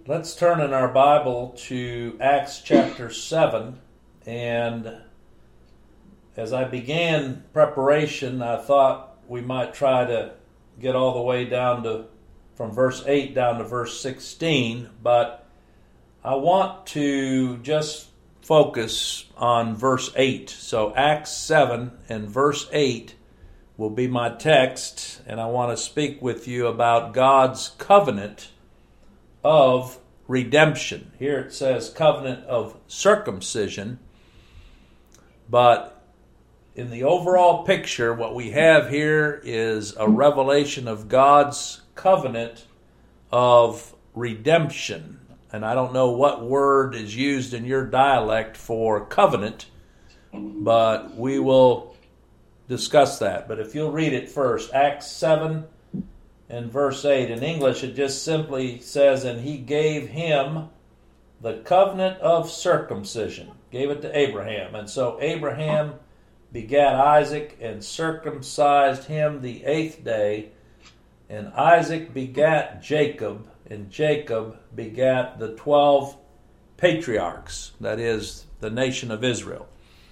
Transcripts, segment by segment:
Let's turn in our Bible to Acts chapter 7. And as I began preparation, I thought we might try to get all the way down to from verse 8 down to verse 16. But I want to just focus on verse 8. So Acts 7 and verse 8 will be my text. And I want to speak with you about God's covenant of redemption. Here it says covenant of circumcision, but in the overall picture, what we have here is a revelation of God's covenant of redemption. And I don't know what word is used in your dialect for covenant, but we will discuss that. But if you'll read it first, Acts 7 and verse 8. In English, it just simply says, and he gave him the covenant of circumcision. Gave it to Abraham. And so Abraham begat Isaac and circumcised him the 8th day. And Isaac begat Jacob, and Jacob begat the 12 patriarchs, that is, the nation of Israel.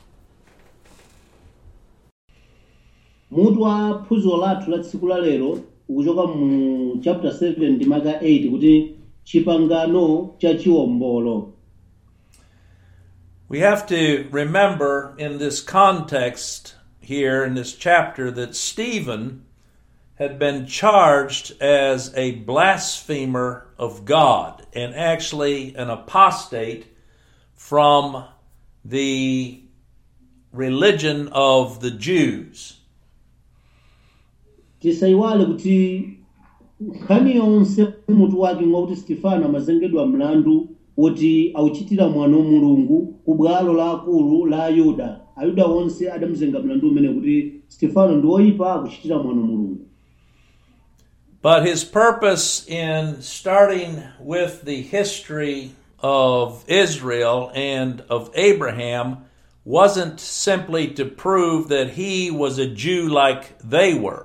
Mutu wa phunziro lathu la tsiku la lero ukuchoka mu chapter 7 ndi maka 8 kuti chipangano cha chiwombolo. We have to remember in this context here in this chapter that Stephen had been charged as a blasphemer of God and actually an apostate from the religion of the Jews. Tisaiwale kuti nkhani yonse mutu wake ngwakuti Stefano amazengedwa mlandu woti auchitira mwana wa Mulungu ku bwalo la akulu la Ayuda. Ayuda onse adamuzenga mlandu umene kuti Stefano ndi woyipa akuchitira mwana wa Mulungu. But his purpose in starting with the history of Israel and of Abraham wasn't simply to prove that he was a Jew like they were.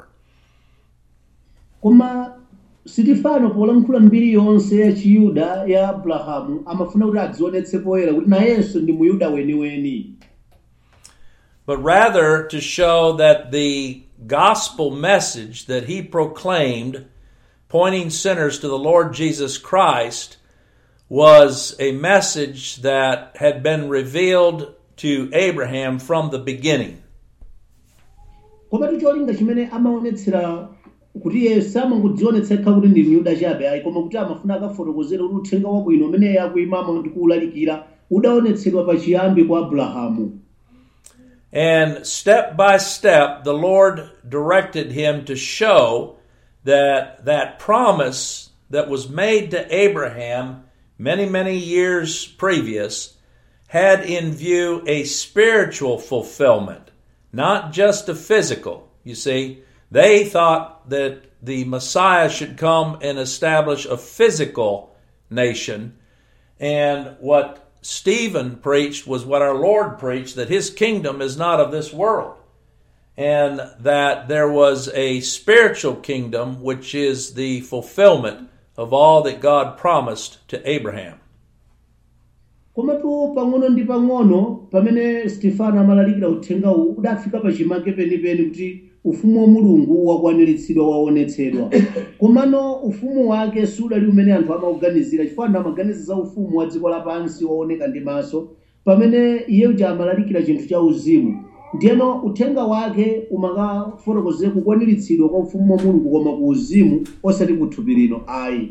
Koma Stefano polankhula mbiri yonse ya Chiyuda ya Abrahamu amafuna kuti adzionetse poyera kuti nayenso ndi Muyuda weniweni. But rather to show that the gospel message that he proclaimed, pointing sinners to the Lord Jesus Christ, was a message that had been revealed to Abraham from the beginning. Koma ticholinga chimene amaonetsera kuti Yesu amangodzionetsa kuti ndi Myuda chabe ayi koma kuti amafuna akafotokozera kuti uthenga wabwino umene yakuyimamo ndi kuwulalikira udaonetsedwa pachiyambi kwa Abrahamu. And step by step, the Lord directed him to show that that promise that was made to Abraham many, many years previous had in view a spiritual fulfillment, not just a physical. You see, they thought that the Messiah should come and establish a physical nation, and what Stephen preached was what our Lord preached, that his kingdom is not of this world, and that there was a spiritual kingdom which is the fulfillment of all that God promised to Abraham. Komatu pang'ono ndi pang'ono pamene Stefano amalalikira uthengawu udafika pachimake penipeni kuti ufumu wa Mulungu wakwaniritsidwa waonetsedwa. Komano ufumu wake sudali umene anthu amauganizira chifukwa anthu amaganiza za ufumu wa dziko lapansi wooneka ndi maso pamene iye uja amalalikira chinthu cha uzimu. Ndiyeno uthenga wake umakafotokozera kukwaniritsidwa kwa ufumu wa Mulungu koma ku uzimu osati ku thupi lino ayi.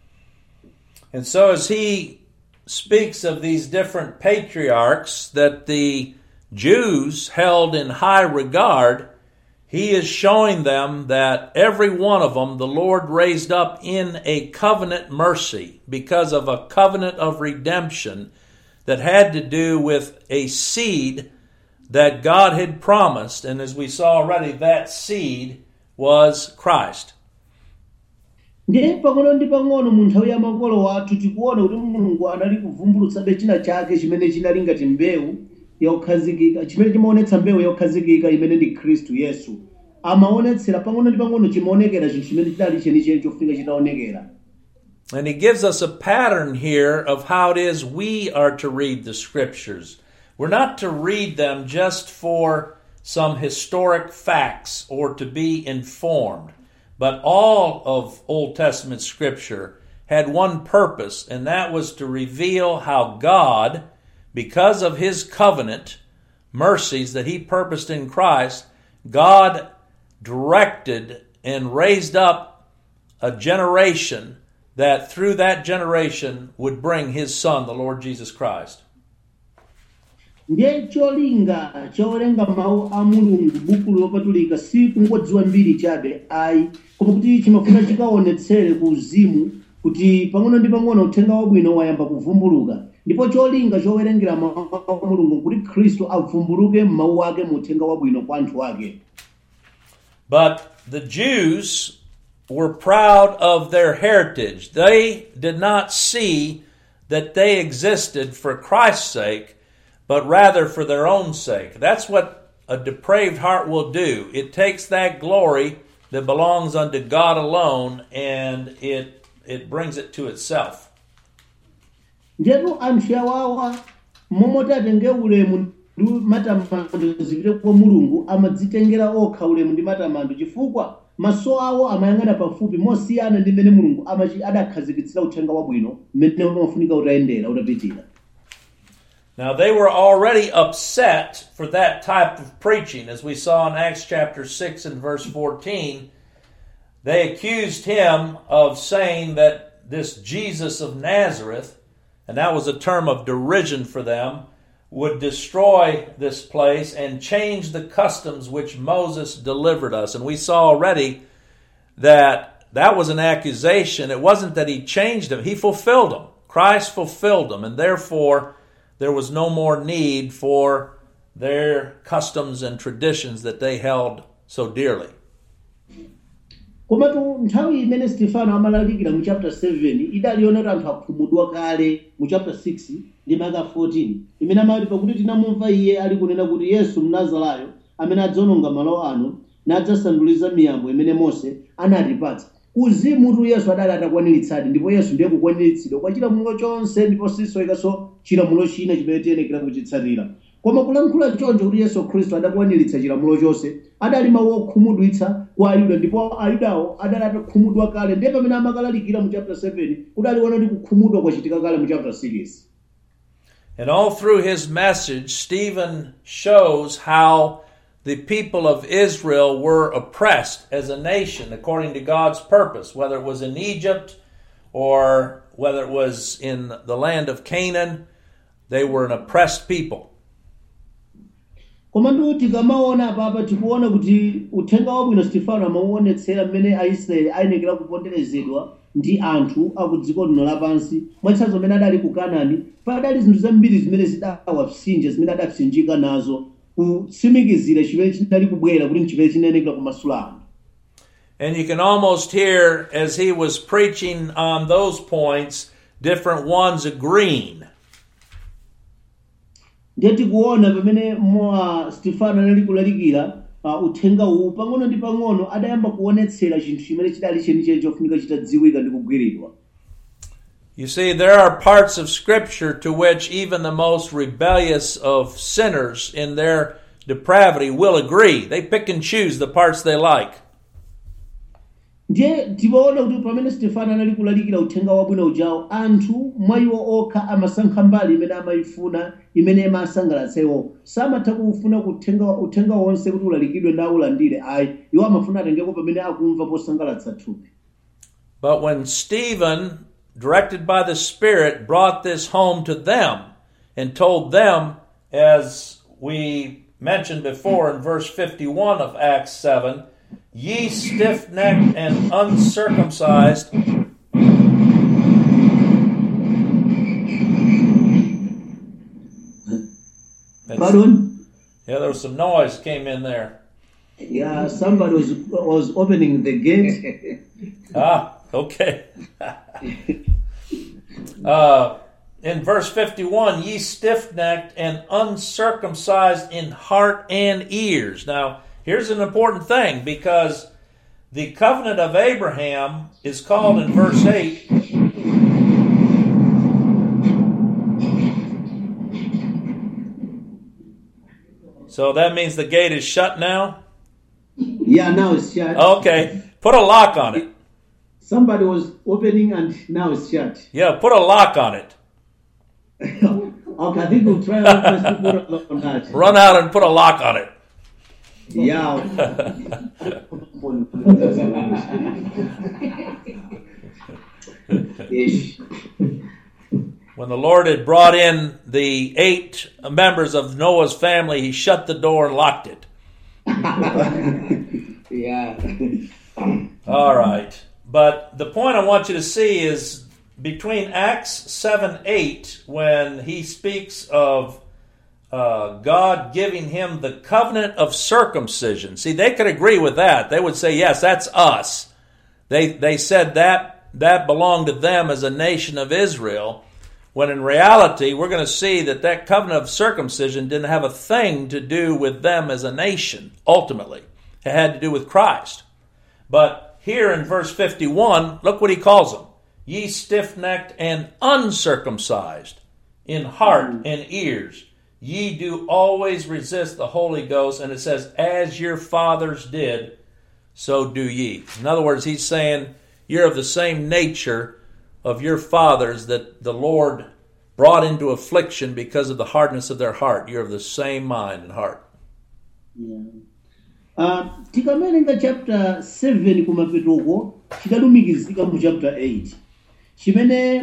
And so as he speaks of these different patriarchs that the Jews held in high regard, he is showing them that every one of them the Lord raised up in a covenant mercy because of a covenant of redemption that had to do with a seed that God had promised. And as we saw already, that seed was Christ. Ndiye pang'ono ndi pang'ono mu nthawi ya makolo athu tikuona kuti Mulungu anali kuvumbulutsabe china chake chimene chinali ngati mbewu yokhazikika chimene chimaonetsa mbewu yokhazikika imene ndi Khristu Yesu. Amaonetsera pang'ono ndi pang'ono chimaonekera chinthu chimene chidali chenicheni chofika chitaonekera. And he gives us a pattern here of how it is we are to read the Scriptures. We're not to read them just for some historic facts or to be informed, but all of Old Testament Scripture had one purpose, and that was to reveal how God, because of His covenant mercies that He purposed in Christ, God directed and raised up a generation that through that generation would bring His Son, the Lord Jesus Christ. ndiye cholinga chowerenga mawu a mulungu buku lopatulika si kungodziwa mbiri chabe ayi koma kuti chimafuna chikaonetsere ku uzimu kuti pang'ono ndi pang'ono uthenga wabwino wayamba kuvumbuluka ndipo cholinga chowerengera mawu a mulungu kuti khristu avumbuluke m'mawu ake mu uthenga wabwino kwa anthu ake. But the Jews were proud of their heritage. They did not see that they existed for Christ's sake, but rather for their own sake. That's what a depraved heart will do. It takes that glory that belongs unto God alone, and it brings it to itself. Njetu anthu awawa momoti atenge ulemu ndi matamando zipite kwa mulungu amadzitengera okha ulemu ndi matamando chifukwa maso awo amayang'ana pafupi mosiyana ndi mmene mulungu adakhazikitsira uthenga wabwino mmene umafunika utayendera utapitira. Now they were already upset for that type of preaching. As we saw in Acts chapter 6 and verse 14, they accused him of saying that this Jesus of Nazareth, and that was a term of derision for them, would destroy this place and change the customs which Moses delivered us. And we saw already that was an accusation. It wasn't that he changed them. He fulfilled them. Christ fulfilled them. And therefore, there was no more need for their customs and traditions that they held so dearly. Komatu nthawi imene Stefano amalalikira mu chapter 7 idaliona kuti anthu akhumudwa kale mu chapter 6 ndi maka 14 imene amati pakuti tinamumva iye ali kunena kuti Yesu Mnazarayo amene adzawononga malo ano nadzasanduliza miyambo imene Mose anatipatsa. Uzimu tu Yesu adali atakwaniritsidwa ndipo Yesu ndiye kukwaniritsidwa kwa chilamulo chonse ndipo sisoyikaso chilamulo china chimene tiyenekera kuchitsatira. Koma kulankhula choncho kuti Yesu Khristu adakwaniritsa chilamulo chonse adali mawu okhumudwitsa kwa Ayuda ndipo Ayudawo adali atakhumudwa kale ndiye pamene amakalalikira mu chapter 7 kudaliona ndi kukhumudwa kwachitika kale mu chapter 6. And all through his message, Stephen shows how the people of Israel were oppressed as a nation according to God's purpose, whether it was in Egypt or whether it was in the land of Canaan. They were an oppressed people. Koma ndi tikamaona papa tikuona kuti uthenga wabwino Stefano amauonetsera mmene Aisraeli ayenekera kuponderezedwa ndi anthu aku dziko lino lapansi mwachitsanzo amene adali ku Kanaani padali zinthu zambiri zimene zidawapsinja zimene adapsinjika nazo kutsimikizira chimene chinali kubwera kuti chimene chinenekera kumasula anthu. And you can almost hear as he was preaching on those points different ones agreeing. Ndiye tikuona pamene Stefano anali kulalikira uthenga uwu pang'ono ndi pang'ono adayamba kuonetsera chinthu chimene chidali chenicheni chofunika chitadziwika ndi kugwiridwa. You see, there are parts of Scripture to which even the most rebellious of sinners in their depravity will agree. They pick and choose the parts they like. Ndiye tibaona kuti pamene Stefano anali kulalikira uthenga wabwino ujawo anthu mwayiwo okha amasankha mbali imene amayifuna imene imasangalatsewo samatha kufuna uthenga wonse kuti ulalikidwe ndi aulandire ayi iwo amafuna atengeko pamene akumva posangalatsa thupi. But when Stephen, directed by the Spirit, brought this home to them and told them, as we mentioned before in verse 51 of Acts 7, ye stiff-necked and uncircumcised. Pardon? Yeah, there was some noise came in there. Yeah, somebody was opening the gate. Okay. In verse 51, ye stiff-necked and uncircumcised in heart and ears. Now, here's an important thing, because the covenant of Abraham is called in verse 8 So that means the gate is shut now? Yeah, now it's shut. Okay. Put a lock on it. Somebody was opening and now it's shut. Yeah, put a lock on it. Okay, I think we'll try our best to put a lock on that. Run out and put a lock on it. Yeah. Yes. When the Lord had brought in the 8 members of Noah's family, he shut the door and locked it. Yeah. All right. But the point I want you to see is between Acts 7:8, when he speaks of God giving him the covenant of circumcision. See, they could agree with that. They would say, yes, that's us. They said that belonged to them as a nation of Israel, when in reality, we're going to see that covenant of circumcision didn't have a thing to do with them as a nation, ultimately. It had to do with Christ. But here in verse 51, look what he calls them. Ye stiff-necked and uncircumcised in heart and ears. Ye do always resist the Holy Ghost. And it says, as your fathers did, so do ye. In other words, he's saying, you're of the same nature of your fathers that the Lord brought into affliction because of the hardness of their heart. You're of the same mind and heart. Yeah. Tikamenenga chapter 7 kumapetoko chidalumikizika mu chapter 8 chimene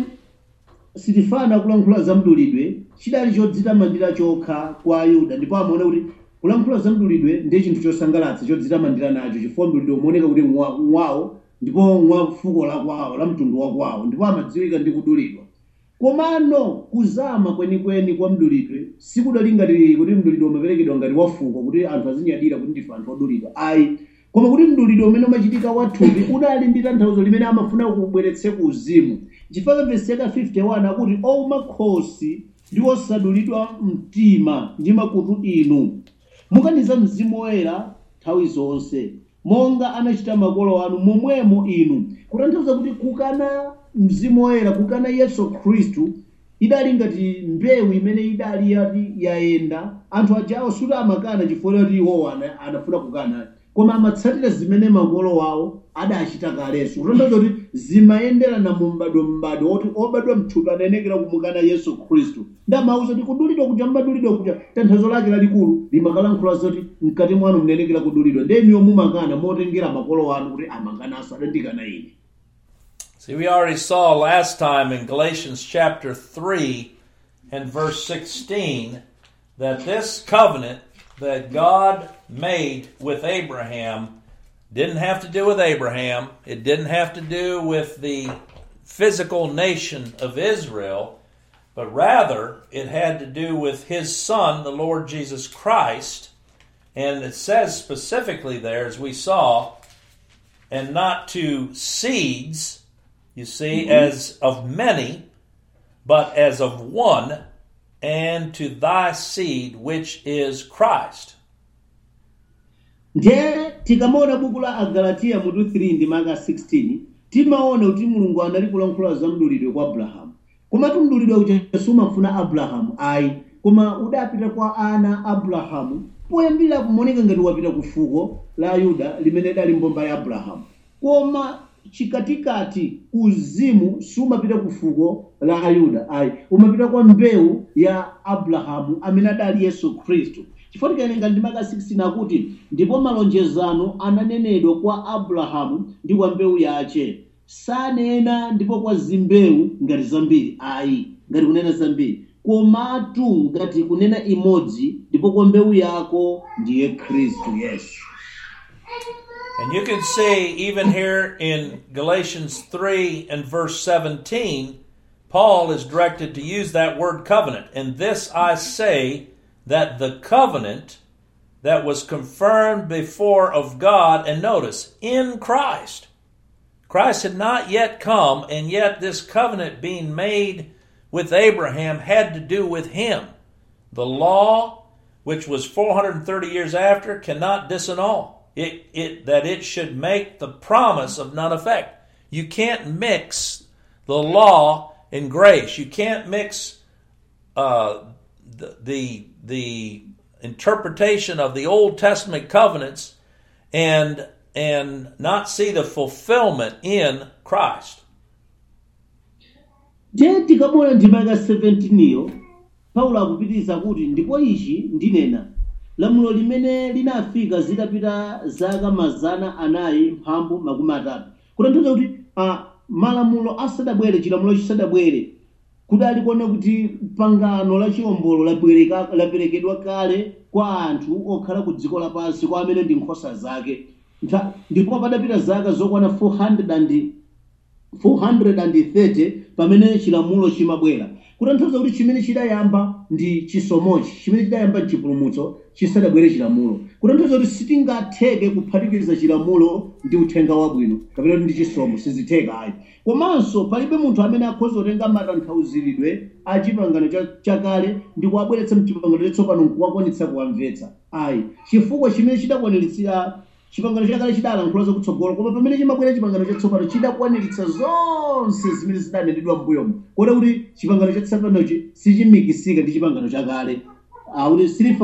sitifana kulankhula za mdulidwe chidali chodzitamandira chokha kwa Ayuda, ndipo amaona kuti kulankhula za mdulidwe ndiye chinthu chosangalatsa chodzitamandira nacho chifukwa mdulidwe umaoneka kuti mwawo ndipo mwa fuko la kwawo la mtundu wa kwawo ndipo amadziwika ndi kudulidwa. Komano kuzama kwenikweni kwa mdulidwe sikudali ngati kuti mdulidwe umaperekedwa ngati wafuko kuti anthu azinyadira kuti ndife anthu odulidwa ayi, koma kuti mdulidwe umene umachitika wathupi udali ndi tanthauzo limene amafuna kubweretse ku uzimu. Chifukwa verse 51 akuti ouma khosi ndi osadulidwa mtima ndi makutu inu mukaniza Mzimu Woyera nthawi zonse monga anachita makolo anu momwemo inu. Kutanthauza kuti kukana Mzimu Woyera, kukana Yesu Khristu idali ngati mbewu imene idali yati yayenda anthu ajawo suti amakana chifukwa kuti iwo anafuna kukana, koma amatsatira zimene makolo wawo adachita kalenso. Kutanthauza kuti zimayenderana mu m'bado oti obadwa mthupi anayenekera kumukana Yesu Khristu. Ndamauza kuti kudulidwa kuja mbadulidwa kuja tanthauzo lake lalikulu limakalankhula zoti mkati mwanu mnayenekera kudulidwa ndeniyo mumakana motengera makolo wanu kuti amangananso adandikana ine. See, we already saw last time in Galatians chapter 3 and verse 16 that this covenant that God made with Abraham didn't have to do with Abraham. It didn't have to do with the physical nation of Israel, but rather it had to do with his son, the Lord Jesus Christ. And it says specifically there, as we saw, and not to seeds, you see, as of many, but as of one, and to thy seed, which is Christ. Ndiye tikamaona buku la Agalatia mutu 3 ndi maka 16 timaona kuti Mulungu anali kulankhula za mdulidwe kwa Abrahamu. Koma mdulidwe uja sumafuna Abrahamu ayi, koma udapita kwa ana Abrahamu poyambira kumoneka ngati wapita ku fuko la Yuda limene dali mbomba ya Abrahamu. Koma chikatikati uzimu sumapita ku fuko la Ayuda ayi, umapita kwa mbewu ya Abrahamu amene adali Yesu Khristu. Chifukwa tikawerenga ndi maka 16 akuti ndipo malonjezano ananenedwa kwa Abrahamu ndi kwa mbewu yace, sanena ndipo kwa zimbewu ngati zambiri ayi, ngati kunena zambiri, komatu ngati kunena imodzi ndipo kwa mbewu yako ndiye Khristu Yesu. And you can see even here in Galatians 3 and verse 17, Paul is directed to use that word covenant. And this I say, that the covenant that was confirmed before of God, and notice, in Christ. Christ had not yet come, and yet this covenant being made with Abraham had to do with him. The law, which was 430 years after, cannot disannul that it should make the promise of none effect. You can't mix the law and grace. You can't mix the interpretation of the Old Testament covenants and not see the fulfillment in Christ. Tikamona ndima ya 17 iyo Paulo akupitiriza kuti ndipo ichi ndinena lamulo limene linafika zitapita zaka 430 kutanthauza kuti malamulo asadabwere chilamulo chisadabwere kudali kuona kuti pangano la chiwombolo laperekedwa kale kwa anthu okhala ku dziko lapansi kwa amene ndi nkhosa zake ndipo padapita zaka zokwana 430 pamene chilamulo chimabwera kutanthauza kuti chimene chidayamba ndi chisomochi chimene chidayamba chipulumutso chisadabwere chilamulo kutanthauza kuti sitingatheke kuphatikiza chilamulo ndi uthenga wabwino kapena ndi chisomo sizitheka ayi komanso palibe munthu amene akhoza kutenga matanthauziridwe a chipangano chakale ndi kuwabweretsa mchipangano chatsopano nkuwakwanitsa kuwamvetsa ayi chifukwa chimene chidakwaniritsa chipangano chakale chidalankhula zakutsogolo koma pamene chimabwera chipangano chatsopano chidakwaniritsa zonse zimene zidanenedwa m'mbuyomo kota kuti chipangano chatsopanochi sichimikisika ndi chipangano chakale kuti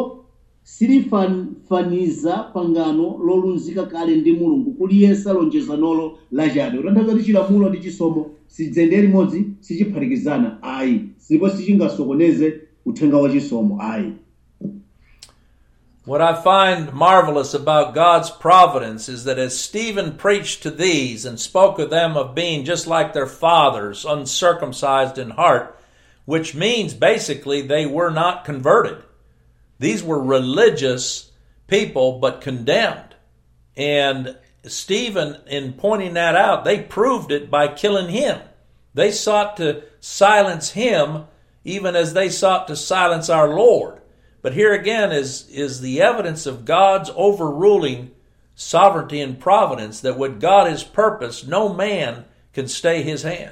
silifaniza pangano lolunzika kale ndi mulungu kuliyesa lonjezanolo lachabe kutanthauza kuti chilamulo ndi chisomo sidzende limodzi sichiphatikizana ayi ndipo sichingasokoneze uthenga wa chisomo ayi. What I find marvelous about God's providence is that as Stephen preached to these and spoke of them of being just like their fathers, uncircumcised in heart, which means basically they were not converted. These were religious people, but condemned. And Stephen, in pointing that out, they proved it by killing him. They sought to silence him even as they sought to silence our Lord. But here again is the evidence of God's overruling sovereignty and providence, that what God has purposed, no man can stay his hand.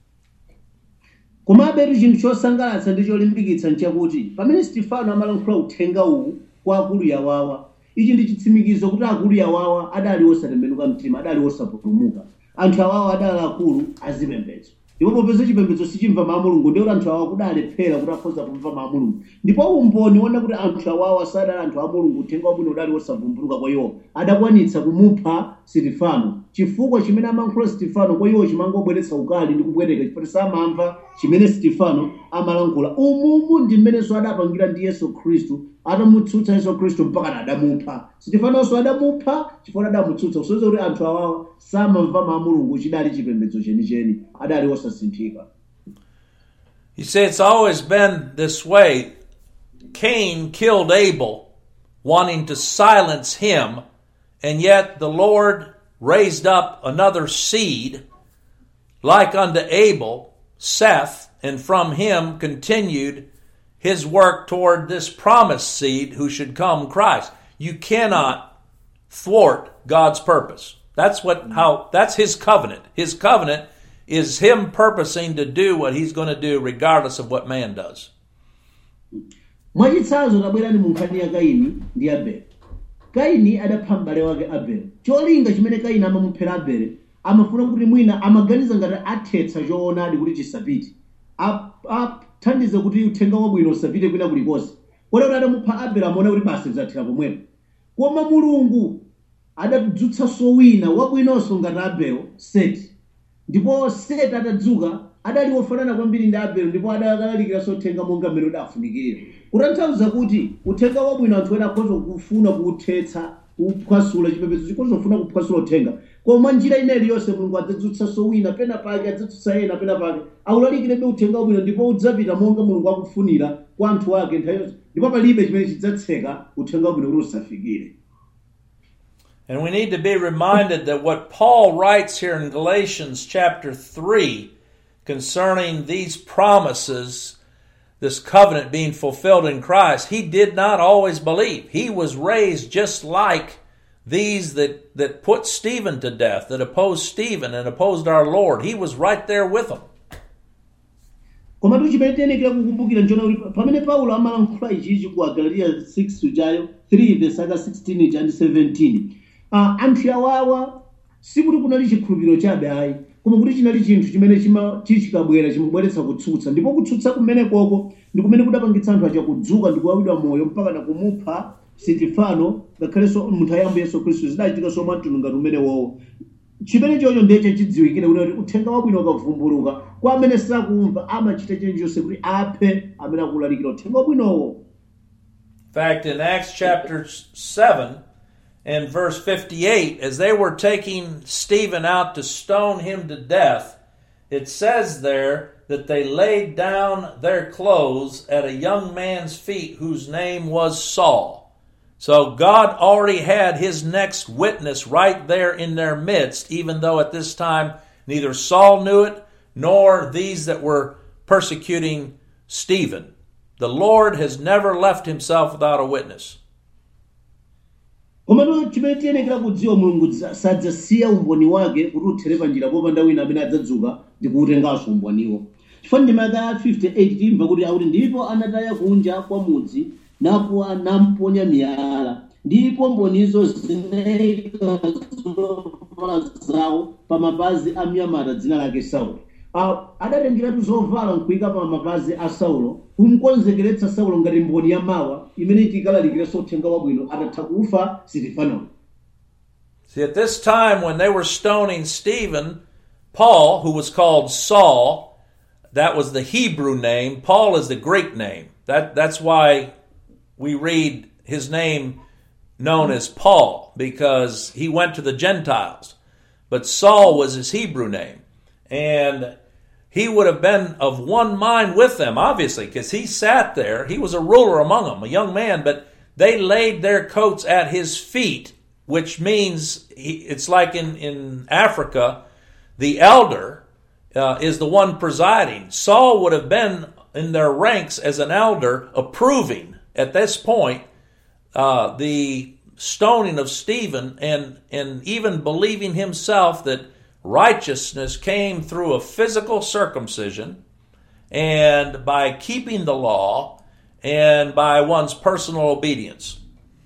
Komabe chinthu chosangalatsa ndi cholimbikitsa nchakuti pamene Stefano amalankhula uthenga uwu kwa akulu yawawa ichi ndi chitsimikizo kuti akulu yawawa adali osatembenuka mtima adali osapulumuka anthu awawa adali akulu azipembedzo ndipo popeza chipembedzo sichimva mawu a Mulungu ndiye kuti anthu awawa kudalephera kuti akhoza kumva mawu a Mulungu ndipo umboni wona kuti anthu awawa sadali anthu a Mulungu uthenga wabwino udali osavumbuluka kwa iwo adakwanitsa kumupha Stefano chifukwa chimene amalankhula Stefano kwa iwo chimangobweretsa ukali ndi kubwereka chifukwa samamva chimene Stefano amalankhula umumu ndi mmenenso adapangira ndi Yesu Khristu adamutsutsa Yesu Khristu mpaka adamupha Stefanonso adamupha chifukwa adamutsutsa kusonyeza kuti anthu awawa samamva mawu a Mulungu chidali chipembedzo chenicheni adali osasinthika. You see, it's always been this way. Cain killed Abel, wanting to silence him, and yet the Lord raised up another seed, like unto Abel, Seth, and from him continued his work toward this promised seed who should come, Christ. You cannot thwart God's purpose. That's his covenant. His covenant is him purposing to do what he's going to do regardless of what man does. Mwachitsanzo tabwerani mu nkhani ya Kaini ndi Abele. Kaini adapha m'bale wake Abele. Cholinga chimene Kaini amamuphera Abele amafuna kuti mwina amaganiza ngati athetsa choonadi kuti chisapite. Athandize kuti uthenga wabwino usapite kwina kulikonse. Kodi kuti adamupha Abele amaona kuti basi zathira pomwepo. Koma Mulungu adadzutsanso wina wabwinonso ngati Abele, Seti. Ndipo Seti atadzuka adali wofanana kwambiri ndi Abele ndipo adakalalikiraso uthenga monga mmene udafunikira. Kutanthauza kuti uthenga wabwino anthu ena akhoza kufuna kuuthetsa kuphwasula chipembedzo chikhoza kufuna kuphwasula uthenga koma njira ineyi yonse Mulungu adzadzutsanso wina pena pake adzadzutsa ena pena pake awulalikirebe uthenga wabwino ndipo udzapita monga Mulungu akufunira kwa anthu ake nthawi yonse ndipo palibe chimene chidzatseka uthenga wabwino kuti usafikire. And we need to be reminded that what Paul writes here in Galatians chapter 3 concerning these promises, this covenant being fulfilled in Christ, he did not always believe. He was raised just like these that put Stephen to death, that opposed Stephen and opposed our Lord. He was right there with them. Koma chimene tiyenekera kukumbukira nchona kuti pamene Paulo amalankhula ichi ku Galatiya 6 ujayo 3 verse 16 and 17 anthu awawa sikuti kunali chikhulupiriro chabe ayi koma kuti chinali chinthu chimene chikabwera chimubweretsa kutsutsa, ndipo kutsutsa kumenekoko ndi kumene kudapangitsa anthu aja kudzuka ndi kuwawidwa moyo mpaka na kumupha Sitifano, ngakhalenso munthu ayambo Yesu Khristu zidachitika somwe mtundu ngati umene wowo. Chimene chocho ndiye chidziwikire kuti uthenga wabwino ukavumbuluka kwa amene sakumva amachita chilichonse kuti aphe amene akulalikira uthenga wabwinowo. In fact, in Acts chapter 7 and verse 58, as they were taking Stephen out to stone him to death, it says there that they laid down their clothes at a young man's feet whose name was Saul. So God already had his next witness right there in their midst, even though at this time neither Saul knew it nor these that were persecuting Stephen. The Lord has never left himself without a witness. Komano chimene tiyenekera kudziwa Mulungu sadzasiya umboni wake kuti uthere pa njira popanda wina amene adzadzuka ndi kuutenganso umboniwo. Chifukwa ndi maka 58 timva kuti akuti ndipo anataya kunja kwa mudzi napo anamponya miyala ndipo mbonizo zinayika zovala zawo pa mapazi a mnyamata dzina lake Saulo. Adatengeratu zovala nkuyika pa mapazi a Saulo kumkonzekeretsa Saulo ngati mboni ya mawa imene itikalalikira uthenga wabwino atatha kufa Sitifano. See, at this time when they were stoning Stephen, Paul, who was called Saul, that was the Hebrew name. Paul is the Greek name. That's why we read his name known as Paul, because he went to the Gentiles. But Saul was his Hebrew name. And he would have been of one mind with them, obviously, because he sat there. He was a ruler among them, a young man, but they laid their coats at his feet, which means it's like in Africa, the elder is the one presiding. Saul would have been in their ranks as an elder, approving at this point the stoning of Stephen, and even believing himself that righteousness came through a physical circumcision and by keeping the law and by one's personal obedience.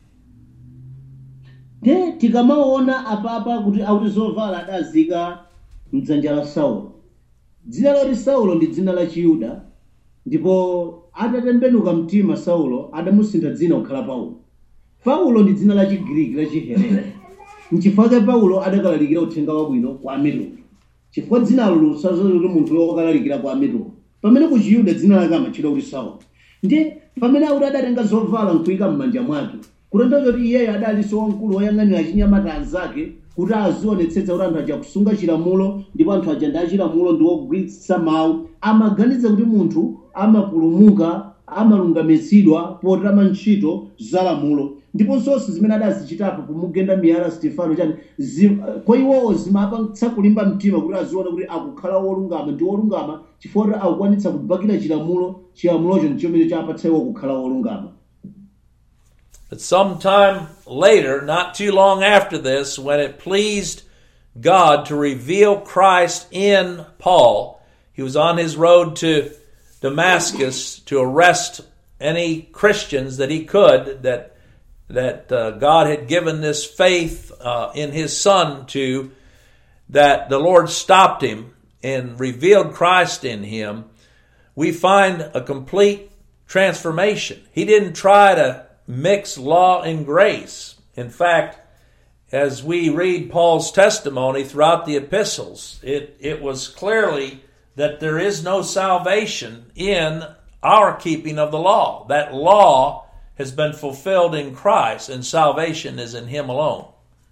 De tikamaona apapa kuti auti zovala adazika mdzanja la Saulo. Dzina loti Saulo ndi dzina la Chiyuda, ndipo atatembenuka mtima Saulo adamusintha dzina kukhala Paulo. Paulo ndi dzina la Chigiriki la Chihelene. Nchifukwa Paulo adakalalikira uthenga wabwino kwa amitundu. Chifukwa dzinalo lusazolero munthu wokalalikira kwa amitundu. Pamene ku Chiyuda dzina lake amatchedwa kuti Saulo. Ndi pamene auti adatenga zovala nkuyika m'manja mwake, kutanthauza kuti iyeyo adalinso wamkulu woyang'anira achinyamata anzake kuti azionetsetsa kuti anthu aja kusunga chilamulo, ndipo anthu aja ndi achilamulo ndi ogwiritsa mawu, amaganiza kuti munthu amapulumuka, amalungamitsidwa potama ntchito za lamulo. Ndipo zonse zimene adazichitapo pomugenda miyala Sitifano chani kwa iwowo zimapangitsa kulimba mtima kuti aziona kuti akukhala wolungama ndi wolungama chifukwa kuti akukwanitsa kubakira chilamulocho ndi chomwe chapatsa iwo kukhala wolungama. But sometime later, not too long after this, when it pleased God to reveal Christ in Paul, he was on his road to Damascus to arrest any Christians that he could, that God had given this faith in his Son to, that the Lord stopped him and revealed Christ in him. We find a complete transformation. He didn't try to mix law and grace. In fact, as we read Paul's testimony throughout the epistles, it was clearly that there is no salvation in our keeping of the law. That law has been fulfilled in Christ, and salvation is in Him alone.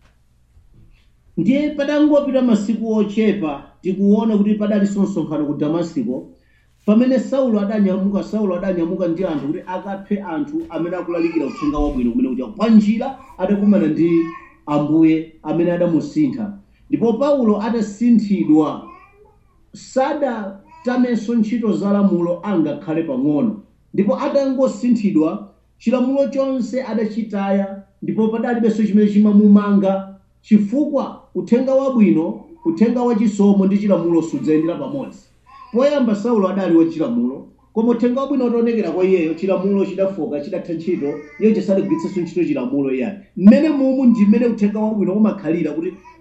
Ndiye patangopita masiku ochepa tikuona kuti padalinso msonkhano ku Damasiko, pamene Saulo adanyamuka ndi anthu kuti akaphe anthu amene akulalikira uthenga wabwino kumene kuja pa njira adakumana ndi Ambuye amene adamusintha. Ndipo Paulo adasinthidwa, sadatamenso ntchito za lamulo angakhale pang'ono, ndipo atangosinthidwa chilamulo chonse adachitaya, ndipo padalibenso chimene chimamumanga, chifukwa uthenga wabwino, uthenga wachisomo ndi chilamulo sudzayendera pamodzi. Poyamba Saulo adali wachilamulo, koma uthenga wabwino utaonekera kwa iyeyo, chilamulo chidafoka, chidatha ntchito, iye chisadagwiritsenso ntchito chilamulo iyani. Mmene mumu ndi mmene uthenga wabwino umakhalira, kuti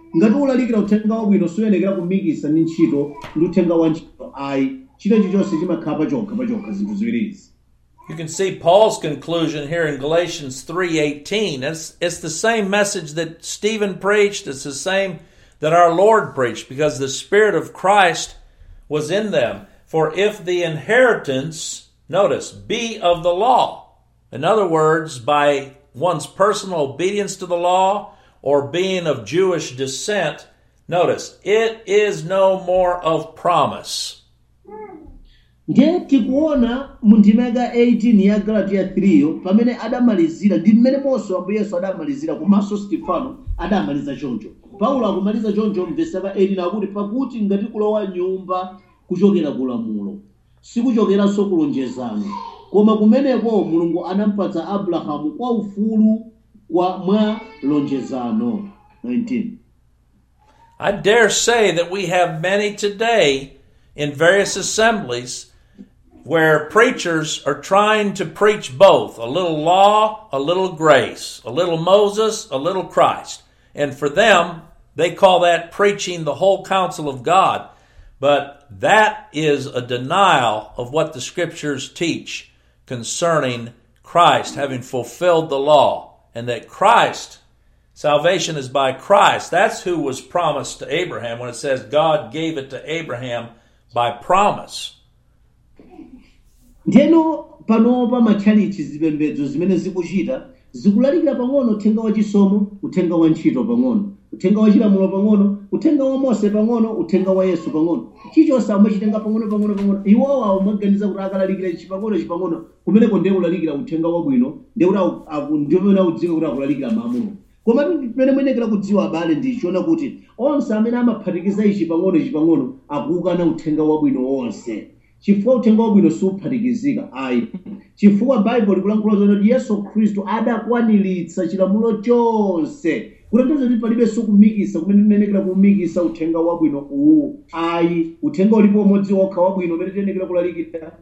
ngati ulalikira uthenga wabwino suyenekera kumikisa ndi ntchito ndi uthenga wa ntchito ayi chinthu chilichonse chimakhala pachokha zinthu ziwirizi. You can see Paul's conclusion here in Galatians 3:18. It's the same message that Stephen preached. It's the same that our Lord preached, because the Spirit of Christ was in them. For if the inheritance, notice, be of the law, in other words, by one's personal obedience to the law or being of Jewish descent, notice, it is no more of promise. Ndiye tikuona mu ndima ya 18 ya Galatia 3 pamene adamalizira ndi mmene Mose wa Yesu adamalizira komanso Stefano adamaliza choncho. Paulo akumaliza choncho mvesi ya 18 akuti pakuti ngati kulowa nyumba kuchokera ku lamulo sikuchokeranso kulonjezano koma kumeneko Mulungu anampatsa Abrahamu kwa ufulu mwa lonjezano. 19. I dare say that we have many today in various assemblies where preachers are trying to preach both, a little law, a little grace, a little Moses, a little Christ. And for them, they call that preaching the whole counsel of God. But that is a denial of what the Scriptures teach concerning Christ having fulfilled the law, and that Christ, salvation is by Christ. That's who was promised to Abraham when it says God gave it to Abraham by promise. Ndeno panopa matchalichi zipembedzo zimene zikuchita zikulalikira pang'ono uthenga wa chisomo, uthenga wa ntchito pang'ono, uthenga wa chilamulo pang'ono, uthenga wa Mose pang'ono, uthenga wa Yesu pang'ono. Chichonse amachitenga pang'ono. Iwowa amaganiza kuti akalalikira chipang'ono kumeneko ndiye kulalikira uthenga wabwino, ndiye kuti udziwe kuti akulalikira mamulo. Koma pamene muyenekera kudziwa abale ndichiona kuti onse amene amaphatikiza ichi pang'ono akukana uthenga wabwino wonse. Chifukwa uthenga wabwino suphatikizika ayi. Chifukwa Bible likulankhula kuti Yesu Khristu adakwaniritsa chilamulo chonse. Kutanthauza kuti palibe sukumikisa kumene tiyenekera kumikisa uthenga wabwino uwu ayi. Uthenga ulipo umodzi wokha wabwino umene tiyenekera kulalikira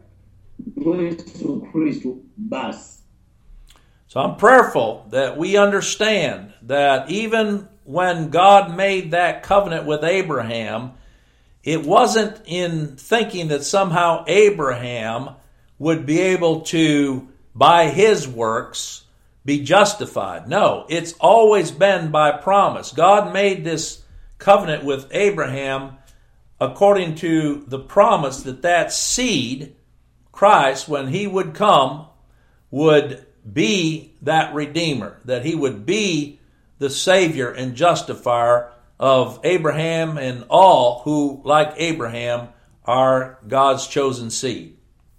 Yesu Khristu basi. So I'm prayerful that we understand that even when God made that covenant with Abraham, it wasn't in thinking that somehow Abraham would be able to, by his works, be justified. No, it's always been by promise. God made this covenant with Abraham according to the promise that seed, Christ, when he would come, would be that Redeemer, that he would be the Savior and Justifier of Abraham and all who, like Abraham, are God's chosen seed.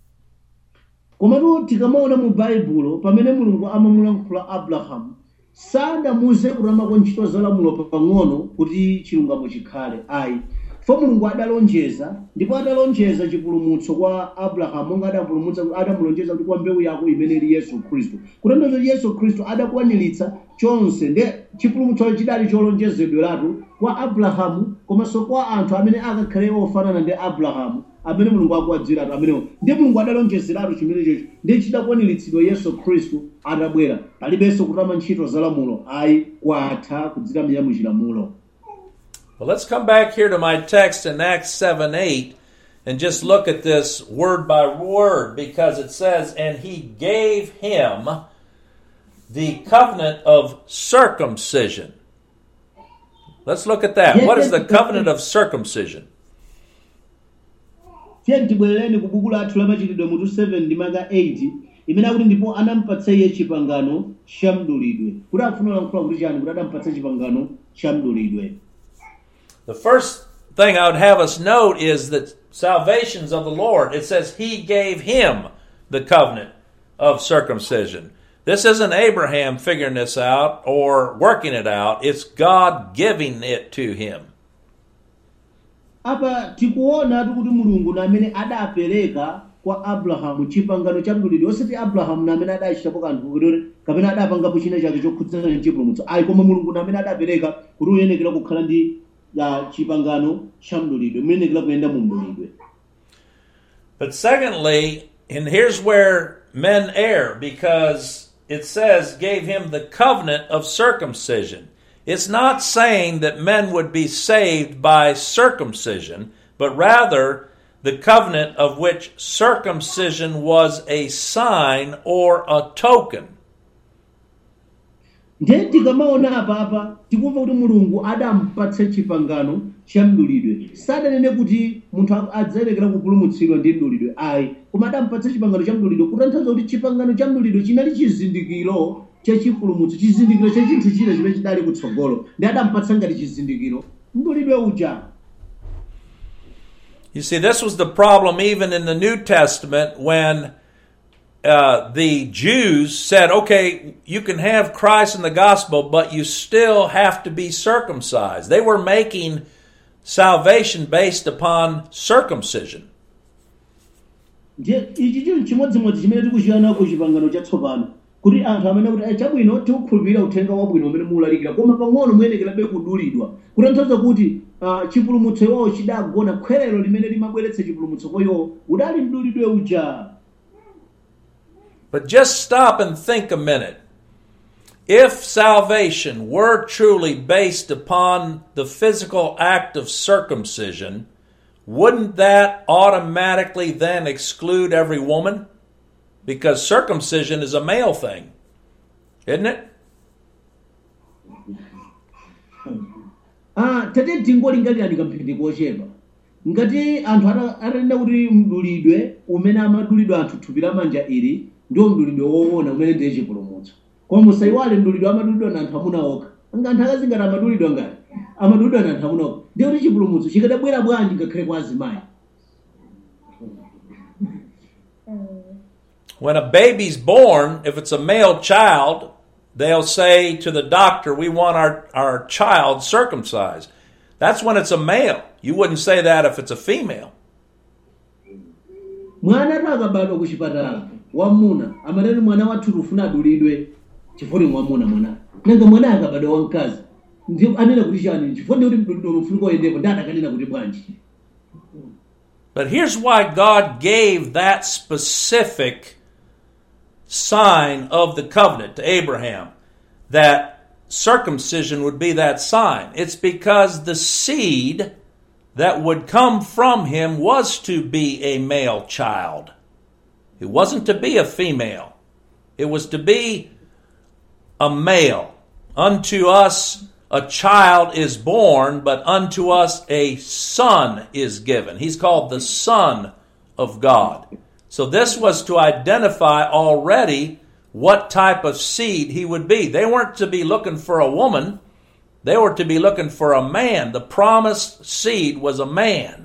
Komatu tikamaona mu Baibulo pamene Mulungu amamulankhula Abrahamu sadamuze kurama kwa ntchito za lamulo pang'ono kuti chilungamo chikhale ayi. Fo Mulungu adalonjeza ndipo adalonjeza chipulumutso kwa Abrahamu monga adamulonjeza kuti kwa mbewu yako imene ili Yesu Khristu. Kutanthauza kuti Yesu Khristu adakwaniritsa chonse nde chipulumutso chidali cholonjezedweratu kwa Abrahamu komanso kwa anthu amene akakhale ofanana ndi Abrahamu amene Mulungu akuwadziratu amenewo. Ndi Mulungu adalonjezeratu chimene chocho ndi chidakwaniritsidwa Yesu Khristu atabwera. Palibenso kutama ntchito za lamulo ayi kwatha kudzitamira mu chilamulo. Well, let's come back here to my text in Acts 7:8 and just look at this word by word, because it says, and he gave him the covenant of circumcision. Let's look at that. What is the covenant of circumcision? Tiye tibwerereni ku buku lathu la machitidwe mutu 7 ndi maka 8 imene akuti ndipo anampatsa iye chipangano cha mdulidwe. Kuti afuna kulankhula kuti chani kuti adampatsa chipangano cha mdulidwe. The first thing I would have us note is that salvation's of the Lord. It says he gave him the covenant of circumcision. This isn't Abraham figuring this out or working it out. It's God giving it to him. Apa tikuona kuti Mulungu namene adapereka kwa Abrahamu chipangano cha mdulidwe. Osati Abrahamu namene adachitapo kanthu kuti kapena adapangapo china chake chokhudzana ndi chipulumutso. Ayi koma Mulungu namene adapereka kuti uyenekera kukhala ndi chipangano cha mdulidwe. Uyenekera kuyenda mu mdulidwe. But secondly, and here's where men err, because it says gave him the covenant of circumcision. it's not saying that men would be saved by circumcision, but rather the covenant of which circumcision was a sign or a token. Ndiye tikamaona apapa tikumva kuti mulungu adampatsa chipangano cha mdulidwe. Sadanene kuti munthu adzayenekera kupulumutsidwa ndi mdulidwe ayi, koma adampatsa chipangano cha mdulidwe kutanthauza kuti chipangano cha mdulidwe chinali chizindikiro cha chipulumutso, chizindikiro cha chinthu china chimene chidali kutsogolo, ndi adampatsa ngati chizindikiro mdulidwe uja. You see, this was the problem even in the New Testament when the Jews said, okay, you can have Christ in the gospel, but you still have to be circumcised. They were making salvation based upon circumcision. Ichi chinthu chimodzimodzi chimene tikuchiyana ku chipangano chatsopano kuti anthu amene kuti chabwino tikukhulupirira uthenga wabwino umene mulalikira, koma pang'ono muyenekerabe kudulidwa, kutanthauza kuti chipulumutso iwowo chidagona, khwerero limene limabweretsa chipulumutso kwa iwowo udali mdulidwe uja. But just stop and think a minute. If salvation were truly based upon the physical act of circumcision, wouldn't that automatically then exclude every woman? Because circumcision is a male thing, isn't it? Tate tingolingalira ndikamphindi kochepa. Ngati anthu atanena kuti mdulidwe umene amadulidwa anthu thupi la manja ili ndio mdulidwe woona umene ndiye chipulumutso. Koma musayiwale mdulidwe amadulidwa na anthu amuna okha. Anthu akazi ngati amadulidwa ngati amadulidwa na anthu amuna okha. Ndiye kuti chipulumutso chikadabwera bwanji ngakhale kwa azimayi. When a baby's born, if it's a male child, they'll say to the doctor, we want our child circumcised. That's when it's a male. You wouldn't say that if it's a female. Mwana akabadwa ku chipatala wamuna amanena mwana wathu tufuna adulidwe chifukwa mwamuna mwana. Nanga mwana akabadwa wamkazi ndiye anena kuti chani chifukwa ndi kuti mdulidwe ufunika uyendepo ndani akanena kuti bwanji. But here's why God gave that specific sign of the covenant to Abraham, that circumcision would be that sign. It's because the seed that would come from him was to be a male child. It wasn't to be a female. It was to be a male. Unto us a child is born, but unto us a son is given. He's called the Son of God. So this was to identify already what type of seed he would be. They weren't to be looking for a woman. They were to be looking for a man. The promised seed was a man.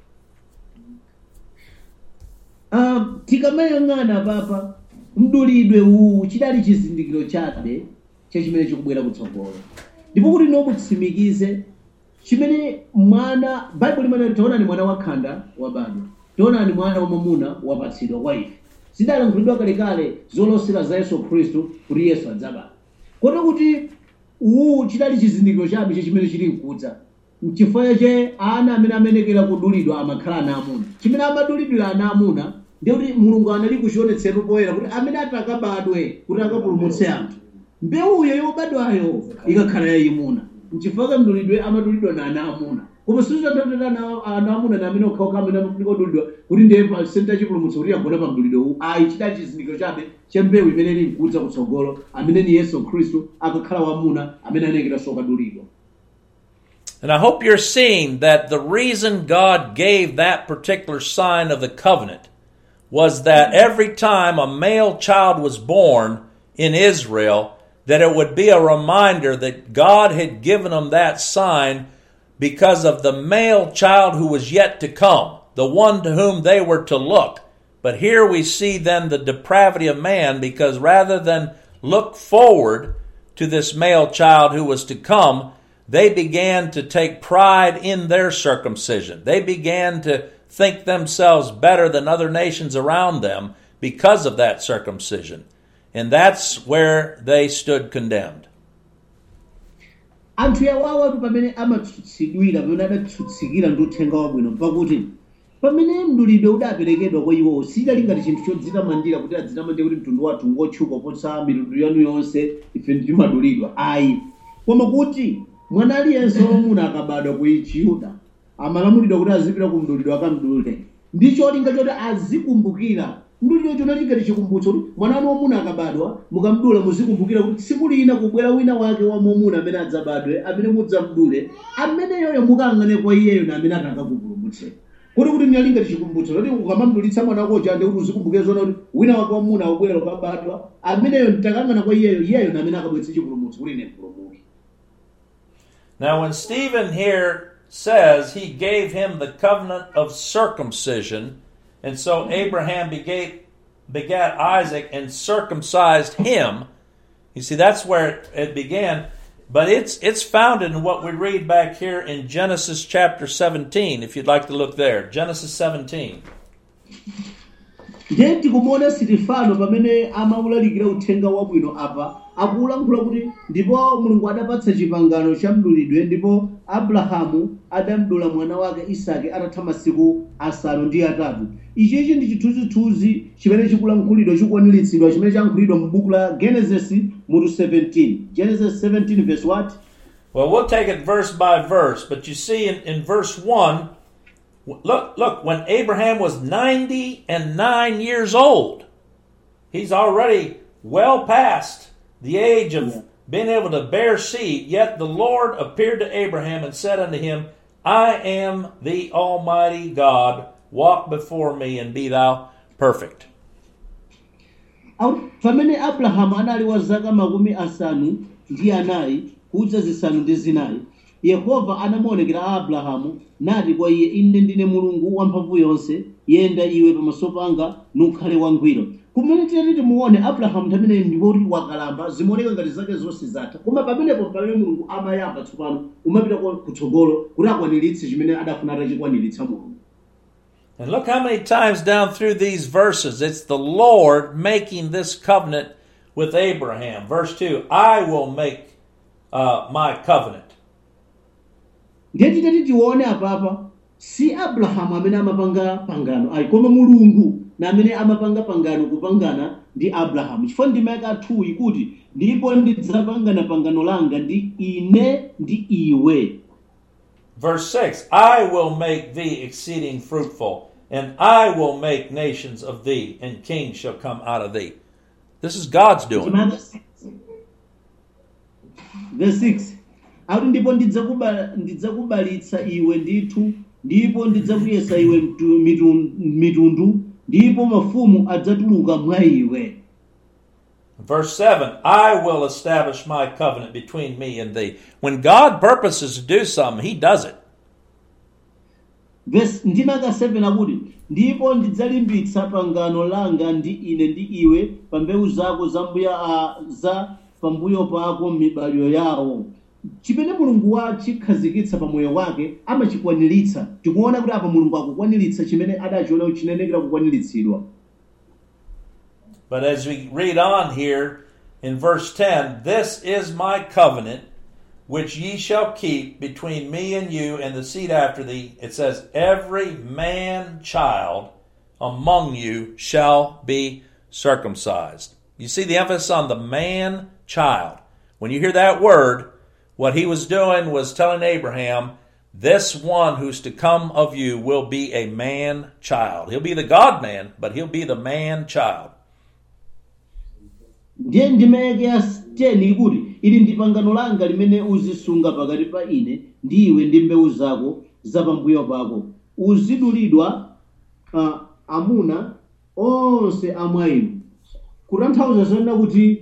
Tikamayang'ana papa mdulidwe uwu chidali chizindikiro chabe chachimene chikubwera kutsogolo. Ndipo kuti nokutsimikize chimene mwana Bible limene tiona ni mwana wakhanda wabadwa. Tiona ni mwana wamamuna wapatsidwa kwa ife. Zidalankhulidwa kalekale zolosera za Yesu Khristu kuti Yesu adzabadwa. Kotero kuti uwu chidali chizindikiro chabe chimene chili mkudza. Chifukwa che ana amene amenekera kudulidwa amakhala ana amuna. Chimene amadulidwira ana amuna ndiye kuti Mulungu anali kuchionetsera poyera kuti amene atakabadwe kuti akapulumutse anthu. Mbewuyo yobadwayo ikakhala yayimuna. Chifukwa mdulidwe amadulidwa na ana amuna. Koma sizatotera ana amuna na amene okhaokha amene amafunika kudulidwa kuti ndiye pa senta chipulumutso kuti agona pa mdulidwe uwu. Ayi chidali chizindikiro chabe cha mbewu imene ili mkudza kutsogolo amene ni Yesu Khristu akakhala wamuna amene anekera sokadulidwa. And I hope you're seeing that the reason God gave that particular sign of the covenant was that every time a male child was born in Israel, that it would be a reminder that God had given them that sign because of the male child who was yet to come, the one to whom they were to look. But here we see then the depravity of man, because rather than look forward to this male child who was to come, they began to take pride in their circumcision. They began to think themselves better than other nations around them because of that circumcision. And that's where they stood condemned. Anthu yawawa pamene amatsutsidwira pamene adatsutsikira ndi uthenga wabwino pakuti pamene mdulidwe udaperekedwa kwa iwo sidali ngati chinthu chodzitamandira kuti adzitamandire kuti mtundu wathu ngotchuka kuposa mitundu yanu yonse ife timadulidwa. Ayi, koma kuti mwana aliyense wamuna akabadwa ku Chiyuda amalamulidwa kuti azipita ku mdulidwe akamdule ndi cholinga choti azikumbukira mdulidwe chonali ngati chikumbutso kuti mwana wanu wamuna akabadwa mukamdula muzikumbukira kuti tsiku lina kubwera wina wake wamwamuna amene adzabadwe amene mudzamdule ameneyoyo mukang'ane kwa iyeyo na amene atakakupulumutseni kuti mnyali ngati chikumbutso kuti ukamamdulitsa mwana wako chande kuti uzikumbukire zona kuti wina wake wamuna akubwera ukabadwa ameneyo mtakang'ana kwa iyeyo na amene akabweretsa chipulumutso kuti ine mpulumuke. Now when Stephen here says he gave him the covenant of circumcision, and so Abraham begat Isaac and circumcised him, you see that's where it began, but it's founded in what we read back here in Genesis chapter 17, if you'd like to look there. Genesis 17. Ndiye tikumuona Sitifano pamene amawulalikira uthenga wabwino apa akulankhula kuti ndipo Mulungu adapatsa chipangano cha mdulidwe ndipo Abrahamu adamdula mwana wake Isake atatha masiku asanu ndi atatu. Ichichi ndi chithunzithunzi chimene chikulankhulidwa chikwaniritsidwa chimene chankhulidwa mu buku la Genesis mutu 17. Genesis 17 verse what? Well, we'll take it verse by verse, but you see in verse 1, Look, when Abraham was 99 years old, he's already well past the age of being able to bear seed, yet the Lord appeared to Abraham and said unto him, I am the Almighty God, walk before me and be thou perfect. Pamene Abraham anali wa zaka makumi asanu ndi anayi kudza zisanu ndi zinayi, Yehova anamuonekera Abrahamu nati kwa iye, ine ndine Mulungu wamphamvu yonse, yenda iwe pamaso panga nukhale wangwiro. Kumene tiyati muone Abrahamu nthamene ndipoti wakalamba zimaoneka ngati zake zonse zatha, koma pamenepo pamene Mulungu amayamba tsopano umapita kutsogolo kuti akwaniritse chimene adafuna atachikwaniritsa Mulungu. And look how many times down through these verses it's the Lord making this covenant with Abraham. Verse 2, I will make my covenant. Ndiye titati tione apapa si Abrahamu amene amapanga pangano ayi koma Mulungu na amene amapanga pangano kupangana ndi Abrahamu. Chifukwa ndime yaka 2 ikuti ndipo ndidzapangana pangano langa ndi ine ndi iwe. Verse 6, I will make thee exceeding fruitful, and I will make nations of thee, and kings shall come out of thee. This is God's doing. Verse 6. Akuti ndipo ndidzakubalitsa iwe ndithu ndipo ndidzakuyesa iwe mitundu ndipo mafumu adzatuluka mwa iwe. Verse 7, I will establish my covenant between me and thee. When God purposes to do something, he does it. Verse ndimaka 7 akuti ndipo ndidzalimbitsa pangano langa ndi ine ndi iwe pa mbewu zako za pambuyo pako mibadwo yawo. Chimene Mulungu wachikhazikitsa pa moyo wake amachikwaniritsa. Tikuona kuti apa Mulungu akukwaniritsa chimene adachiona chinenekera kukwaniritsidwa. But as we read on here in verse 10, this is my covenant which ye shall keep between me and you and the seed after thee. It says, every man child among you shall be circumcised. You see the emphasis on the man child. When you hear that word, what he was doing was telling Abraham, this one who's to come of you will be a man child. He'll be the God man, but he'll be the man child. Ndiye ndimeke ya 10 ikuti ili ndi pangano langa limene uzisunga pakati pa ine ndi iwe ndi mbewu zako za pambuyo pako. Uzidulidwa amuna onse amwa inu. Kutanthauza zona kuti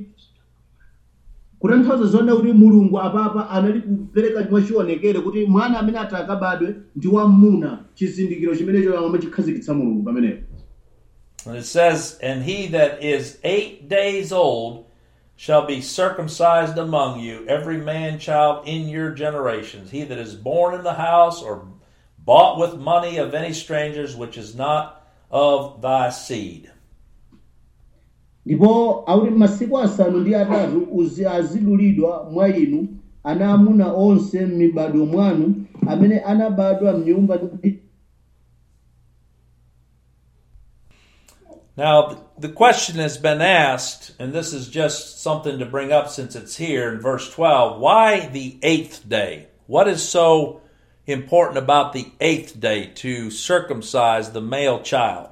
Mulungu apapa anali kupereka mwachionekere kuti mwana amene atakabadwe ndi wamuna, chizindikiro chimenecho amachikhazikitsa Mulungu pamenepo. And it says, and he that is 8 days old shall be circumcised among you, every man child in your generations. He that is born in the house or bought with money of any strangers, which is not of thy seed. Ndipo auli masiku asanu ndi atatu azidulidwa mwa inu ana amuna onse m'mibado mwanu amene anabadwa m'nyumba. Now, the question has been asked, and this is just something to bring up since it's here in verse 12. Why the 8th day? What is so important about the 8th day to circumcise the male child?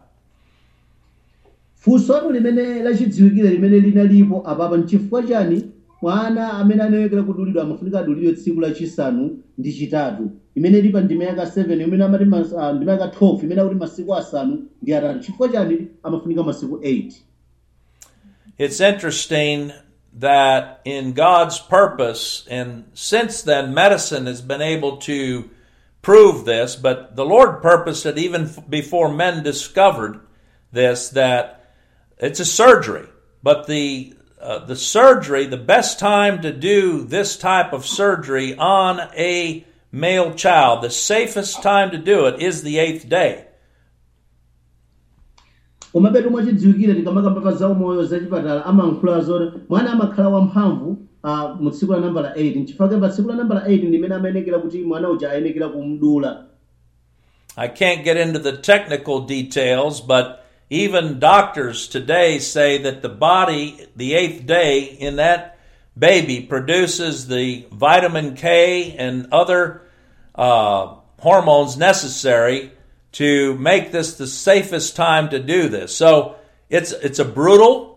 funso limene lachidziwikire limene linalipo apapa nchifukwa chani mwana amene anayekera kudulidwa amafunika adulidwe tsiku lachisanu ndi chitatu imene lipa ndime yaka 7 imene amati ndime yaka 12 imene akuti masiku asanu ndi atatu chifukwa chani amafunika masiku 8. It's interesting that in God's purpose, and since then medicine has been able to prove this, but the Lord purposed it even before men discovered this, that it's a surgery. But the surgery, the best time to do this type of surgery on a male child, the safest time to do it is the 8th day. Umabetu mwachidziwikire tikamakamba za umoyo zachipatala amayankhula zoti mwana amakhala wamphamvu mu tsiku la nambala 8 nchifukwa pa tsiku la nambala 8 ndimene amayenekera kuti mwana uja ayenekera kumdula. I can't get into the technical details, but even doctors today say that the body, the 8th day in that baby, produces the vitamin K and other hormones necessary to make this the safest time to do this. So it's a brutal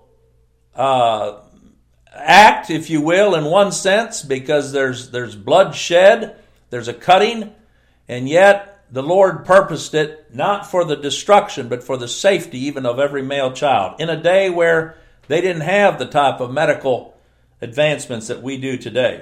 act, if you will, in one sense, because there's blood shed, there's a cutting, and yet the Lord purposed it not for the destruction, but for the safety even of every male child, in a day where they didn't have the type of medical advancements that we do today.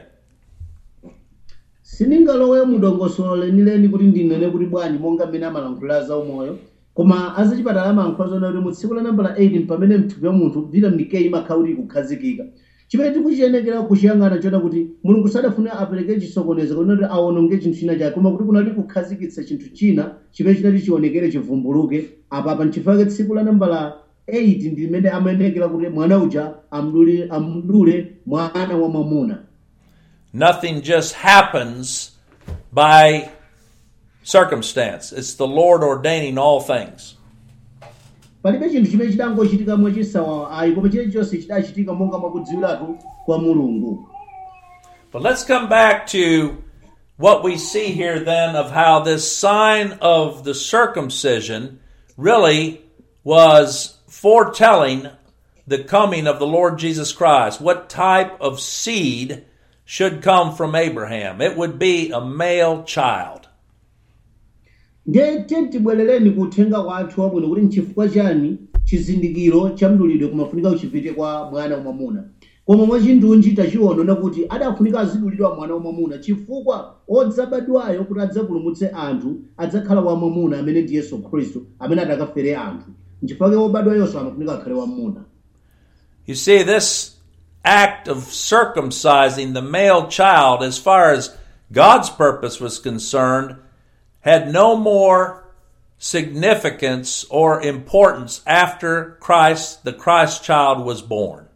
Siningalowe mudongosolo lenileni kuti ndinene kuti bwanji monga mmene amalankhula za umoyo koma azachipatala amayankhula zona kuti mu tsiku la nambala 8 pamene mthupi wa munthu vitamin K imakhala kuti ikukhazikika. Chimene tikuchiyenekera kuchiyang'ana chona kuti mulungu sadafune apereke chisokonezo kuti awononge chinthu china chake koma kuti kunali kukhazikitsa chinthu china chimene chinati chionekere chivumbuluke apapa nchifukwa tsiku la nambala 8 ndi limene amayenekera kuti mwana uja amdule mwana wa mwamuna. Nothing just happens by circumstance. It's the Lord ordaining all things. Palibe chinthu chimene chidangochitika mwachisawawa ayi koma chilichonse chidachitika monga mwakudziwiratu kwa mulungu. But let's come back to what we see here then of how this sign of the circumcision really was foretelling the coming of the Lord Jesus Christ. What type of seed should come from Abraham? It would be a male child. Ndiye tibwerereni kuthenga wathu wabwino kuti nchifukwa chani chizindikiro cha mdulidwe kumafunika uchipite kwa mwana wamwamuna. Koma mwachindunji tachiona kuti adafunika azidulidwa mwana wamwamuna chifukwa odzabadwayo kuti adzapulumutse anthu adzakhala wamwamuna amene ndi Yesu Khristu amene atakafere anthu. Nchifukwa obadwayonso amafunika akhale wamwamuna. You see, this act of circumcising the male child, as far as God's purpose was concerned, had no more significance or importance after the Christ child was born.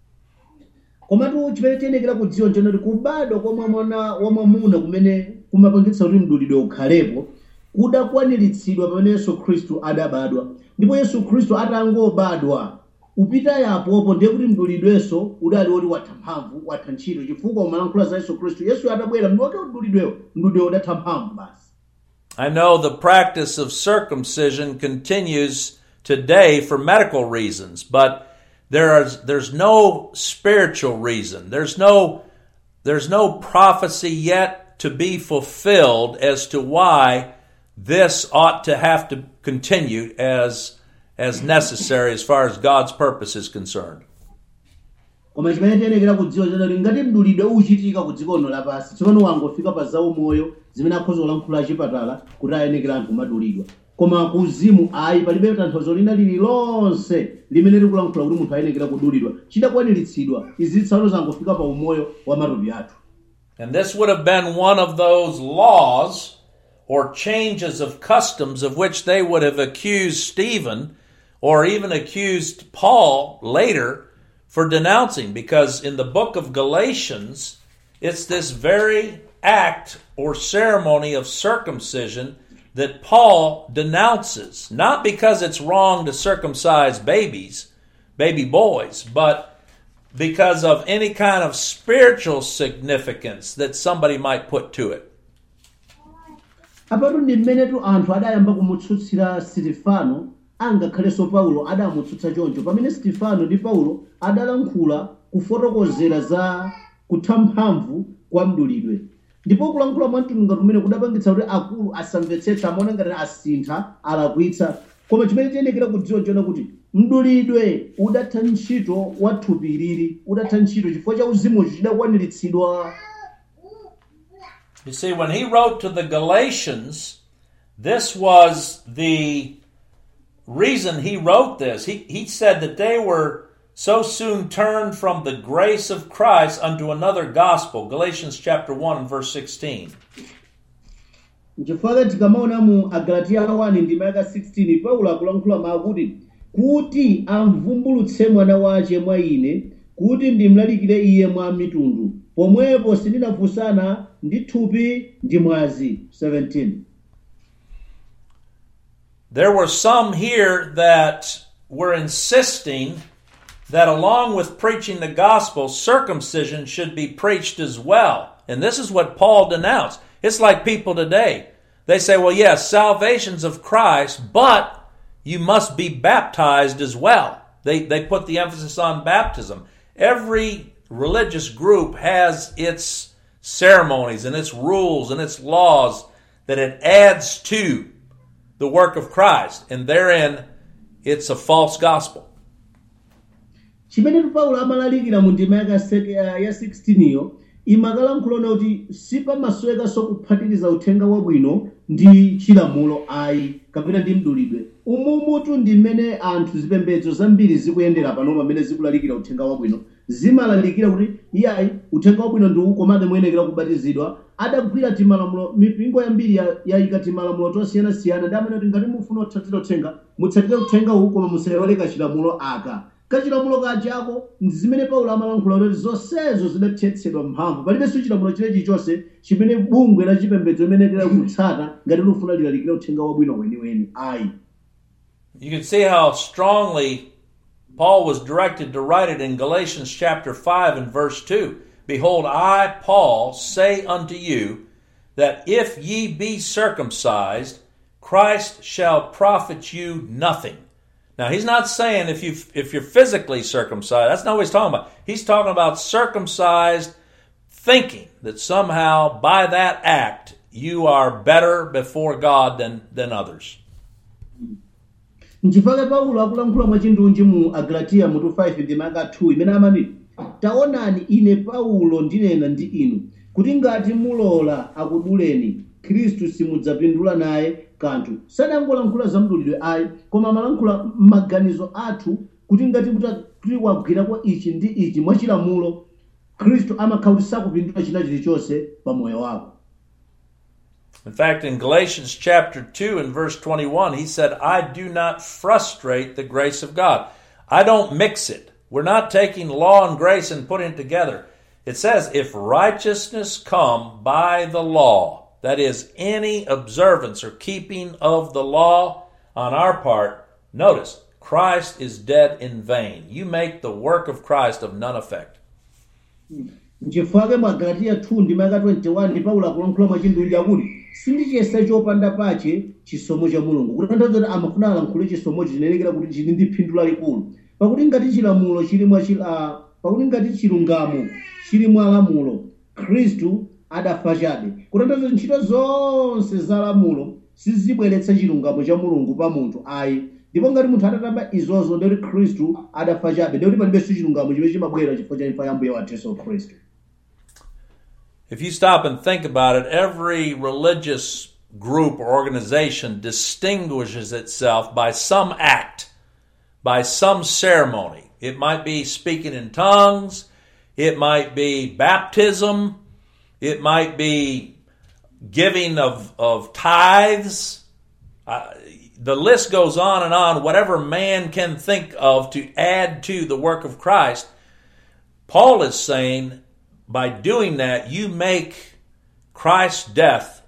Komatu chimene tiyenekera kudziwa nchonoti kubadwa kwa mwana wa mwamuna kumene kumapangitsa kuti mdulidwe ukhalepo kudakwaniritsidwa pamene Yesu Khristu adabadwa. Ndipo Yesu Khristu atangobadwa upita yapopo ndiye kuti mdulidwenso udali woti watha mphamvu watha ntchito chifukwa umalankhula za Yesu Khristu. Yesu atabwera mndiwake mdulidwewo udatha mphamvu basi. I know the practice of circumcision continues today for medical reasons, but there's no spiritual reason. There's no prophecy yet to be fulfilled as to why this ought to have to continue as necessary as far as God's purpose is concerned. Koma chimene tiyenekera kudziwa chonoti ngati mdulidwe uchitika ku dziko lino lapansi tsopano wangofika pa zaumoyo zimene akhoza kulankhula achipatala kuti ayenekera anthu kumadulidwa. Koma kuzimu ayi palibe tanthauzo lina lililonse limene likulankhula kuti munthu ayenekera kudulidwa chidakwaniritsidwa izi tsopano zangofika pa umoyo wa matupi athu. And this would have been one of those laws or changes of customs of which they would have accused Stephen or even accused Paul later for denouncing, because in the book of Galatians, it's this very act or ceremony of circumcision that Paul denounces, not because it's wrong to circumcise baby boys, but because of any kind of spiritual significance that somebody might put to it. Apatu ndi mmenetu anthu adayamba kumutsutsira Sitifano, angakhalenso Paulo adamutsutsa choncho pamene Sitifano ndi Paulo adalankhula kufotokozera za kutha mphamvu kwa mdulidwe. Ndipo kulankhula mwamtunda kumene kudapangitsa kuti akulu asamvetsetsa amaona ngati asintha alakwitsa, koma chimene tiyenekera kudziwa chona kuti mdulidwe udatha ntchito wa thupi lili, udatha ntchito chifukwa cha uzimu chidakwaniritsidwa. You see, when he wrote to the Galatians, this was the reason he wrote this. He said that they were so soon turned from the grace of Christ unto another gospel. Galatians chapter 1 and verse 16. Chifukwa tikamaona mu Agalatia 1 ndi mayaka 16 Paulo akulankhula makuti kuti amvumbulutse mwana wace mwa ine kuti ndimlalikire iye mwa mitundu pomwepo sindinafunsana ndi thupi ndi mwazi. 17. There were some here that were insisting that along with preaching the gospel, circumcision should be preached as well. And this is what Paul denounced. It's like people today. They say, well, yes, salvation's of Christ, but you must be baptized as well. They put the emphasis on baptism. Every religious group has its ceremonies and its rules and its laws that it adds to the work of Christ. And therein, it's a false gospel. Chimene Paulo amalalikira mu ndima ya 16 yo imakalankhula kuti sipamasweka kuphatiriza uthenga wabwino ndi chilamulo ayi kapena ndi mdulidwe. Umumutu ndi mmene anthu zipembedzo zambiri zikuyendera pano pamene zikulalikira uthenga wabwino. Zimalalikira kuti iyayi uthenga wabwino ndi uwu komabe muyenekera kubatizidwa. Adagwira timalamulo mipingo yambiri yayika timalamulo tosiyanasiyana ndi amene kuti ngati mufuna kutsatira uthenga mutsatire uthenga uwu koma musayoleka chilamulo aka. Kachilamulo kachako ndi zimene Paulo amalankhula kuti zonsezo zidathetsedwa mphamvu. Palibenso chilamulo chilichonse chimene bungwe la chipembedzo limenekera kutsata ngati lufuna lilalikira uthenga wabwino weniweni ayi. You can see how strongly Paul was directed to write it in Galatians chapter 5 and verse 2. Behold, I, Paul, say unto you, that if ye be circumcised, Christ shall profit you nothing. Now, he's not saying if you're physically circumcised. That's not what he's talking about. He's talking about circumcised thinking that somehow by that act you are better before God than others. Nchifukwa Paulo akulankhula mwachindunji mu Agalatia mutu 5 ndi maka 2 imene amati taonani ine Paulo ndinena ndi inu kuti ngati mulola akuduleni Khristu simudzapindula naye kanthu. Sadangolankhula za mdulidwe ayi koma amalankhula maganizo athu kuti ngati kuti wagwira kwa ichi ndi ichi mwachilamulo Khristu amakhala kuti sakupindula china chilichonse pa moyo wako. In fact, in Galatians chapter 2 and verse 21, he said, I do not frustrate the grace of God. I don't mix it. We're not taking law and grace and putting it together. It says, if righteousness come by the law, that is, any observance or keeping of the law on our part, notice, Christ is dead in vain. You make the work of Christ of none effect. Nchifukwa mu Agalatia 2 ndi maka 21 ndi Paulo akulankhula mwachindunji akuti sindichiyesa chopanda pache chisomo cha Mulungu. Kutanthauza kuti amafuna alankhule chisomo chinenekera kuti chili ndi phindu lalikulu. Pakuti ngati chilamulo chili mwa pakuti ngati chilungamo chili mwa lamulo Khristu adafa chabe. Kutanthauza ntchito zonse za lamulo sizibweretsa chilungamo cha Mulungu pa munthu ayi. Ndipo ngati munthu atatamba izozo ndi Khristu adafa chabe ndi kuti palibenso chilungamo chimene chimabwera chifukwa cha imfa ya Ambuye wathu Yesu Khristu. If you stop and think about it, every religious group or organization distinguishes itself by some act, by some ceremony. It might be speaking in tongues, it might be baptism, it might be giving of tithes. The list goes on and on, whatever man can think of to add to the work of Christ. Paul is saying, by doing that, you make Christ's death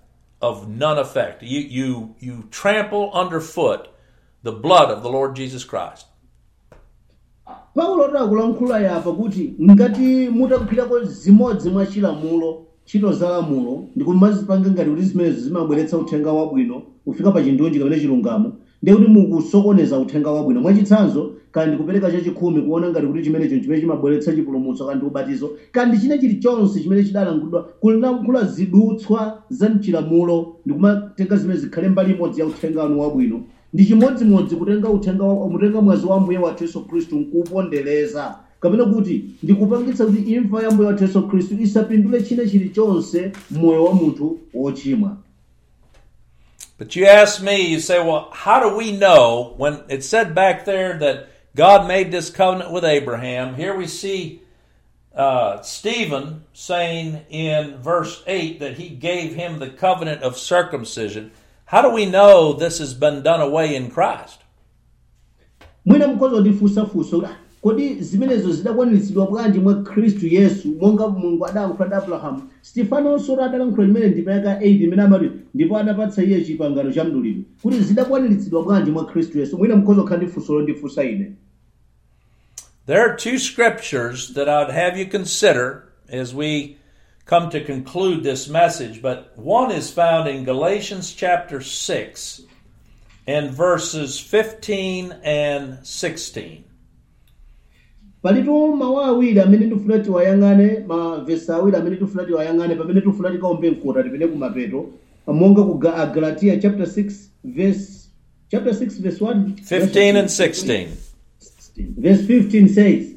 of none effect. You trample underfoot the blood of the Lord Jesus Christ. Paulo akulankhula yapa kuti ngati mutakupirako zimodzi mwa chilamulo ntchito za lamulo ndikumazipanga ngati kuti zimenezo zimabweretsa uthenga wabwino kufika pa chindunji kapena chilungamo ndiye kuti mukusokoneza uthenga wabwino mwachitsanzo kandi ndikupereka chachikhumi kuona ngati kuti chimenecho chimene chimabweretsa chipulumutso kandi ubatizo kandi china chilichonse chimene chidalangulidwa kulankhula zidutswa za mchilamulo ndikumatenga zimene zikhale mbali imodzi ya uthenga wanu wabwino ndi chimodzimodzi mutenga mwazi wa Ambuye wathu Yesu Khristu nkupondereza kapena kuti ndikupangitsa kuti imfa ya Ambuye wathu Yesu Khristu isapindule china chilichonse moyo wa munthu wochimwa. But you ask me, you say, well, how do we know when it said back there that God made this covenant with Abraham? Here we see Stephen saying in verse 8 that he gave him the covenant of circumcision. How do we know this has been done away in Christ? Mwina mkozo ndifusafuso kodi zimenezo zidakwaniritsidwa bwanji mwa Khristu Yesu monga Mulungu adayankhula ndi Abrahamu. Stefanonso adalankhula limene ndipayaka 8 imene amati ndipo adapatsa iye chipangano cha mdulidwe kuti zidakwaniritsidwa bwanji mwa Khristu Yesu. Mwina mkozo khala ndifuso ndifusa ine. There are two scriptures that I'd have you consider as we come to conclude this message, but one is found in Galatians chapter 6 and verses 15 and 16. Palitu mawu awiri amene ndifuna tiwayang'ane mavesi awiri amene tifuna tiwayang'ane pamene tifuna tikaombe mkota tipene kumapeto monga ku Galatia chapter 6 verse 1 15 and 16. Verse 15 says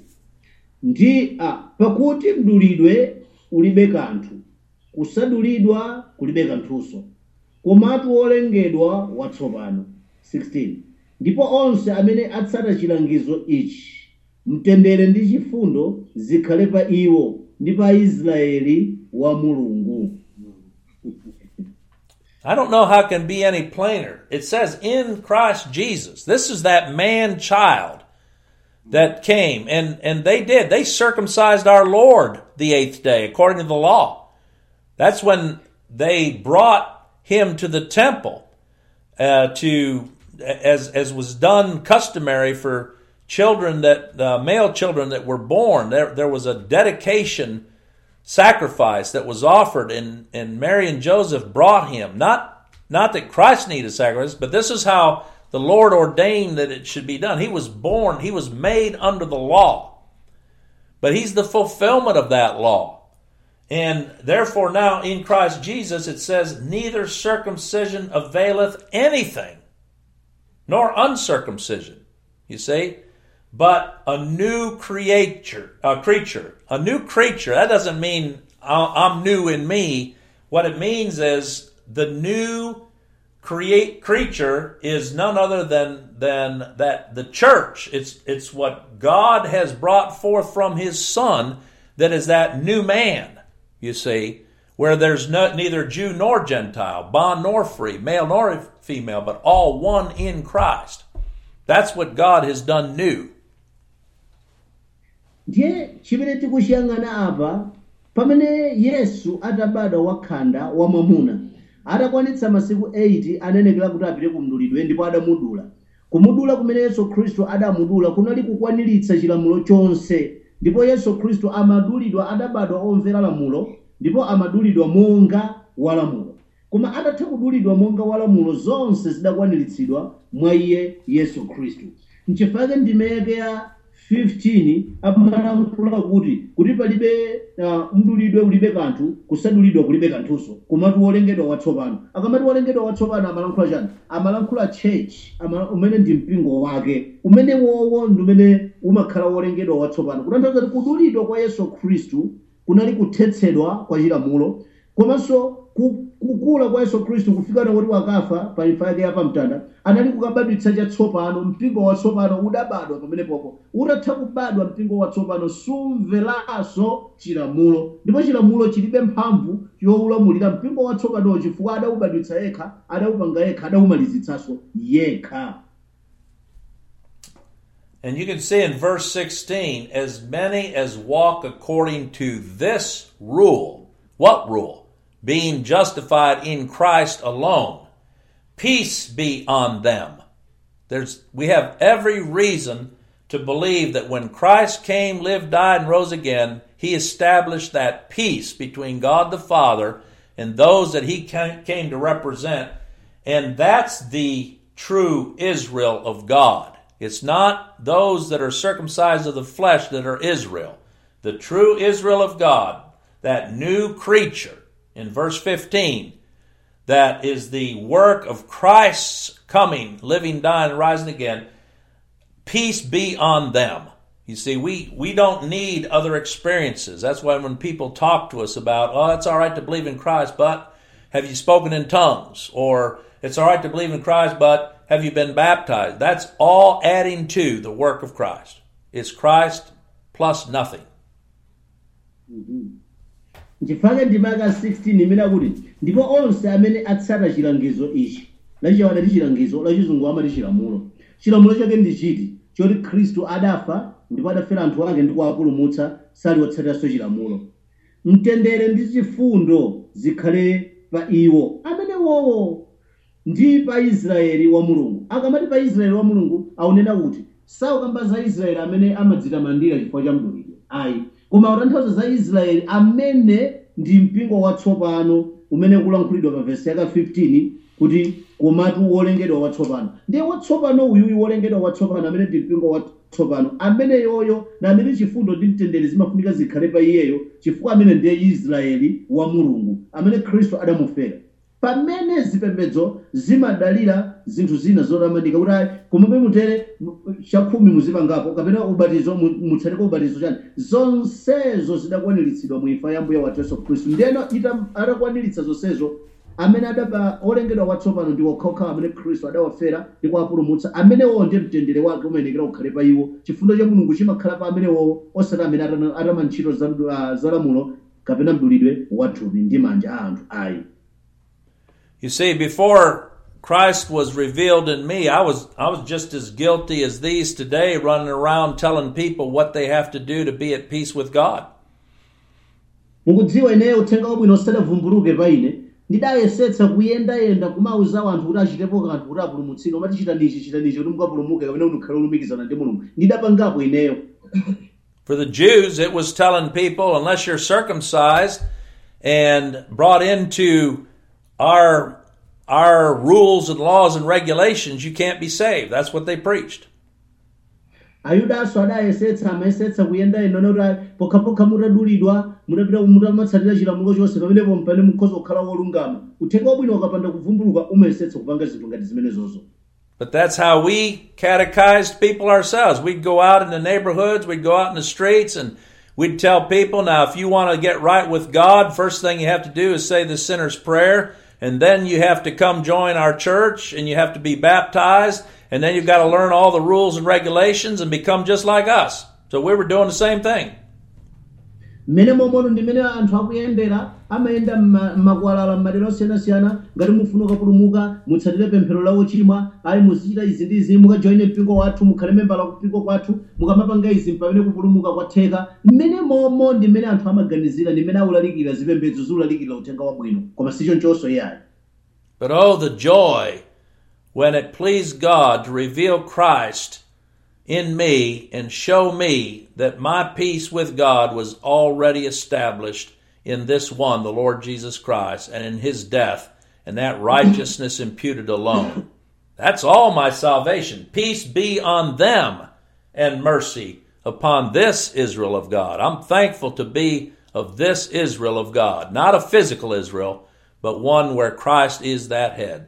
pakuti mdulidwe ulibe kanthu kusadulidwa kulibe kanthunso komatu wolengedwa watsopano. 16 ndipo onse amene atsata chilangizo ichi mtendere ndi chifundo zikhale pa iwo ndi pa Israeli wa Mulungu. I don't know how it can be any plainer. It says in Christ Jesus. This is that man-child that came, and they circumcised our Lord the 8th day according to the law. That's when they brought him to the temple as was done customary for children male children that were born. There was a dedication sacrifice that was offered, and Mary and Joseph brought him. Not that Christ needed a sacrifice, but this is how the Lord ordained that it should be done. He was born, he was made under the law. But he's the fulfillment of that law. And therefore now in Christ Jesus it says, neither circumcision availeth anything, nor uncircumcision. You see? But a new creature. A new creature. That doesn't mean I'm new in me. What it means is the new creature is none other than that the church. It's what God has brought forth from his Son that is that new man, you see, where there's neither Jew nor Gentile, bond nor free, male nor female, but all one in Christ. That's what God has done new. Ndiye chimene tikuchiyang'ana apa pamene Yesu atabadwa wakhanda wa mwamuna atakwanitsa masiku 8 anenekera kuti apite kumdulidwe ndipo adamudula. Kumudula kumene Yesu Khristu adamudula kunali kukwaniritsa chilamulo chonse, ndipo Yesu Khristu amadulidwa adabadwa omvera lamulo ndipo amadulidwa monga walamulo. Koma atatha kudulidwa monga walamulo zonse zidakwaniritsidwa mwa iye Yesu Khristu. Nchifukwa ndimeke ya 15 amalankhula kuti palibe mdulidwe ulibe kanthu kusadulidwa kulibe kanthunso komatu wolengedwa watsopano. Akamati wolengedwa watsopano amalankhula chani? Amalankhula church umene ndi mpingo wake umene wowo ndi umene umakhala wolengedwa watsopano. Kutanthauza kuti kudulidwa kwa Yesu Khristu kunali kuthetsedwa kwa chilamulo, komanso kukula kwa Yesu Khristu kufika na kuti wakafa pa imfa yake ya pamtanda anali kukabadwitsa chatsopano. Mpingo watsopano udabadwa pamene popo. Utatha kubadwa mpingo watsopano sumveranso chilamulo, ndipo chilamulo chilibe mphamvu yowulamulira mpingo watsopano chifukwa adawubadwitsa yekha, adawupanga yekha, adawumalizitsanso yekha. And you can see in verse 16, as many as walk according to this rule. What rule? being justified in Christ alone. Peace be on them. We have every reason to believe that when Christ came, lived, died, and rose again, he established that peace between God the Father and those that he came to represent. And that's the true Israel of God. It's not those that are circumcised of the flesh that are Israel. The true Israel of God, that new creature in verse 15, that is the work of Christ's coming, living, dying, and rising again. Peace be on them. You see, we don't need other experiences. That's why when people talk to us about, oh, it's all right to believe in Christ, but have you spoken in tongues? Or it's all right to believe in Christ, but have you been baptized? That's all adding to the work of Christ. It's Christ plus nothing. Chifukwa ndima 16 imene akuti ndipo onse amene atsata chilangizo ichi lachiwana ndi chilangizo lachizungu amati chilamulo. Chilamulo chake ndi chiti choti Khristu adafa ndipo adafera anthu ake ndi kuwapulumutsa sali wotsatiranso chilamulo. Mtendere ndi chifundo zikhale pa iwo amene wowo ndi pa Israeli wa Mulungu. Akamati pa Israeli wa Mulungu aunena kuti saukamba za Israeli amene amadzitamandira chifukwa cha mdulidwe. Ayi. Koma utanthauza za Israeli amene ndi mpingo watsopano umene kulankhulidwa pa verse yaka 15 kuti komatu wolengedwa watsopano. Ndiye watsopano uyu wolengedwa watsopano amene ndi mpingo watsopano amene yoyo na amene chifundo ndi mtendere zimafunika zikhale pa iyeyo chifukwa amene ndiye Israeli wa Mulungu amene Khristu adamufera. Pamene zipembedzo zimadalira zinthu zina zotamandika kuti komabe mutere chakhumi muzipangapo kapena ubatizo mutsateko ubatizo chani zonsezo zidakwaniritsidwa mu imfa ya Mbuye wathu Yesu Khristu. Ndeno atakwaniritsa zonsezo amene adapa olengedwa watsopano ndi okhaokha amene Khristu adawafera ndi kuwapulumutsa amenewo ndiye mtendere wake umayenekera ukhale pa iwo. Chifundo cha Mulungu chimakhala pa amenewo osati amene atama ntchito za lamulo kapena mdulidwe wathupi ndi manja a anthu ayi. You see, before Christ was revealed in me, I was just as guilty as these today, running around telling people what they have to do to be at peace with God. Mukudziwa ineyo uthenga wabwino osadavumbuluke pa ine ndidayesetsa kuyendayenda kumauza anthu kuti achitepo kanthu kuti apulumutsidwe omati chitanichi kuti mukapulumuke kapena kuti ukhale olumikizana ndi Mulungu ndidapangapo ineyo. For the Jews, it was telling people, unless you're circumcised and brought into our rules and laws and regulations, you can't be saved. That's what they preached. Ayudaso adayesetsa amayesetsa kuyendayenda noti pokhapokha mutadulidwa mutapita mutamatsatira chilamulo chonse pamenepo mpane mukhoza kukhala wolungama. Uthenga wabwino ukapanda kuvumbuluka umayesetsa kupanga zinthu ngati zimenezozo. But that's how we catechized people ourselves. We'd go out in the neighborhoods, we'd go out in the streets, and we'd tell people, now if you want to get right with God, first thing you have to do is say the sinner's prayer, and then you have to come join our church, and you have to be baptized, and then you've got to learn all the rules and regulations and become just like us. So we were doing the same thing. Mene momono ndi mene anthu akuyendera amayenda makwalala m'madera osiyanasiyana ngati mufuna kupulumuka mutsatire pemphero la ochimwa ayi muzichita izi ndi izi mukajoine mpingo wathu mukhale membala wa mpingo kwathu mukamapanga izi pamene kupulumuka kwatheka. Mmene momo ndi mene anthu amaganizira ndi mene aulalikira zipembedzo ziulalikira uthenga wabwino koma si chonchonso iyayi. But oh, the joy when it pleased God to reveal Christ in me and show me that my peace with God was already established in this one, the Lord Jesus Christ, and in his death, and that righteousness imputed alone. That's all my salvation. Peace be on them and mercy upon this Israel of God. I'm thankful to be of this Israel of God, not a physical Israel, but one where Christ is that head.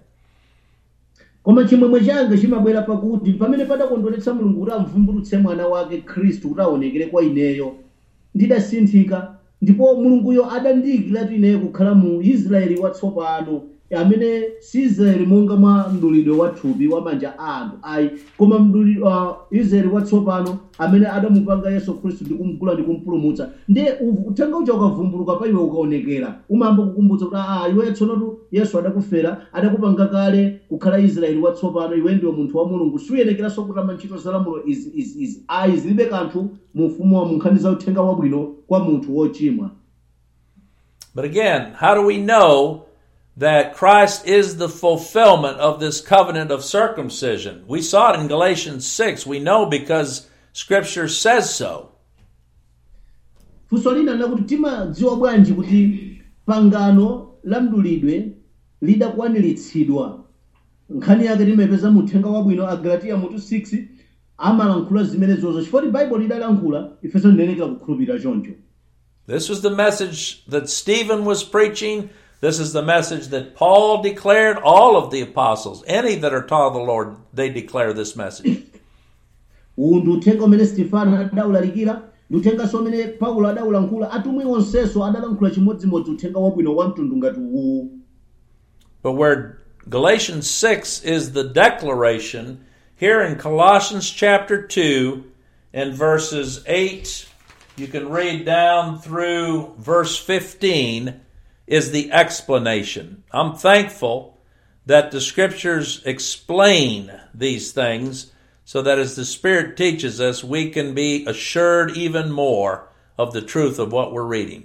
Koma chimwemwe changa chimabwera pakuti pamene padakondweretsa Mulungu kuti amvumbulutse mwana wake Khristu kuti aonekere kwa ineyo ndidasinthika ndipo Mulunguyo adandiyikiratu ineyo kukhala mu Israeli watsopano amene si Israeli monga mwa mdulidwe wathupi wa manja a anthu ayi koma Israeli watsopano amene adamupanga Yesu Khristu ndi kumgula ndi kumpulumutsa. Ndiye uthenga uja ukavumbuluka pa iwe ukaonekera umayamba kukumbutsa kuti iwe tsonotu Yesu adakufera adakupanga kale kukhala Israeli watsopano iwe ndiwe munthu wa Mulungu suyenekeranso kutama ntchito za lamulo izi ayi zilibe kanthu mu ufumu wa munkhani za uthenga wabwino kwa munthu wochimwa. But again, how do we know that Christ is the fulfillment of this covenant of circumcision? We saw it in Galatians 6. We know because Scripture says so. Funso lina lakuti timadziwa bwanji kuti pangano la mdulidwe lidakwaniritsidwa. Nkhani yake timepeza muthenga wabwino Agalatiya mutu 6 amalankhula zimenezozo chifukwa Bible lidalankhula ifenso ndinenekera kukhulupirira choncho. This was the message that Stephen was preaching. This is the message that Paul declared. All of the apostles, any that are taught of the Lord, they declare this message. Uwu ndi uthenga umene Stefano adawulalikira, ndi uthenganso umene Paulo adawulankhula, atumwi onsenso adalankhula chimodzimodzi uthenga wabwino wa mtundu ngati uwu. But where Galatians 6 is the declaration, here in Colossians chapter 2 and verses 8, you can read down through verse 15, is the explanation. I'm thankful that the Scriptures explain these things so that as the Spirit teaches us, we can be assured even more of the truth of what we're reading.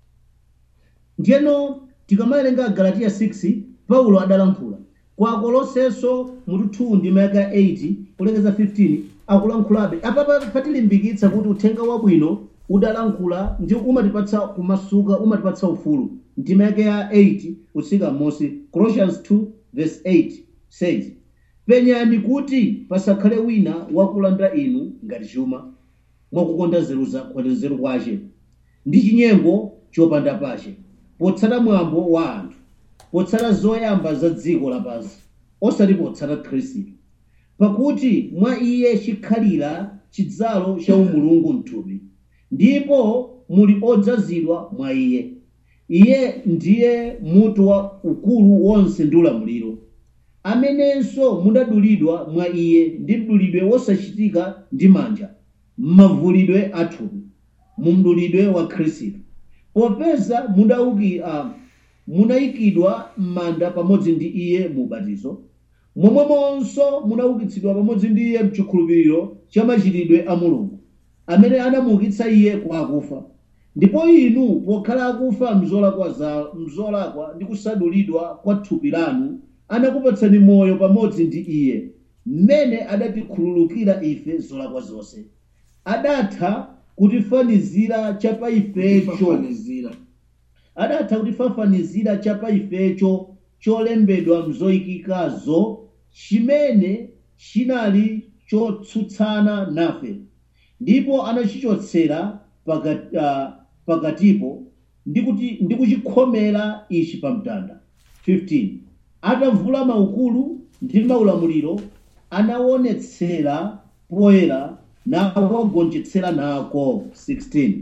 Ndiyeno tikamawerenga Galatiya 6, Paulo adalankhula. Kwa Kolossenso mutu 2 ndi mayaka 8 kulekeza 15 akulankhulabe. Apa patilimbikitsa kuti uthenga wabwino udalankhula ndi umatipatsa kumasuka, umatipatsa ufulu. Ndima yake ya 8 utsika m'munsi. Colossians 2 verse 8 says, penyani kuti pasakhale wina wakulanda inu ngati chuma, mwakukonda nzeru kwace ndi chinyengo chopanda pache, potsata mwambo wa anthu, potsata zoyamba za dziko lapansi, osati potsata Khristu. Pakuti mwa iye chikhalira chidzalo cha umulungu mthupi, ndipo muli odzazidwa mwa iye. Iye ndiye mutu wa ukulu wonse ndi ulamuliro, amenenso mudadulidwa mwa iye ndi mdulidwe wosachitika ndi manja, m'mavulidwe athupi, mu mdulidwe wa Khristu, popeza munayikidwa m'manda pamodzi ndi iye mu ubatizo, momwemonso munaukitsidwa pamodzi ndi iye mchikhulupiriro cha machitidwe a Mulungu, amene anamuukitsa iye kwa akufa. Ndipo inu pokhala akufa mzolakwa ndi kusadulidwa kwa thupi lanu, anakupatsani moyo pamodzi ndi iye, mmene adatikhululukira ife zolakwa zonse. Adatha kutifanizira chapa ifecho cholembedwa mzoyikikazo, chimene chinali chotsutsana nafe, ndipo anachichotsera pakatipo ndi kuchikhomera ichi pamtanda. 15 Atavula maukulu ndi maulamuliro, anaonetsera poyera nawagonjetsera nako. 16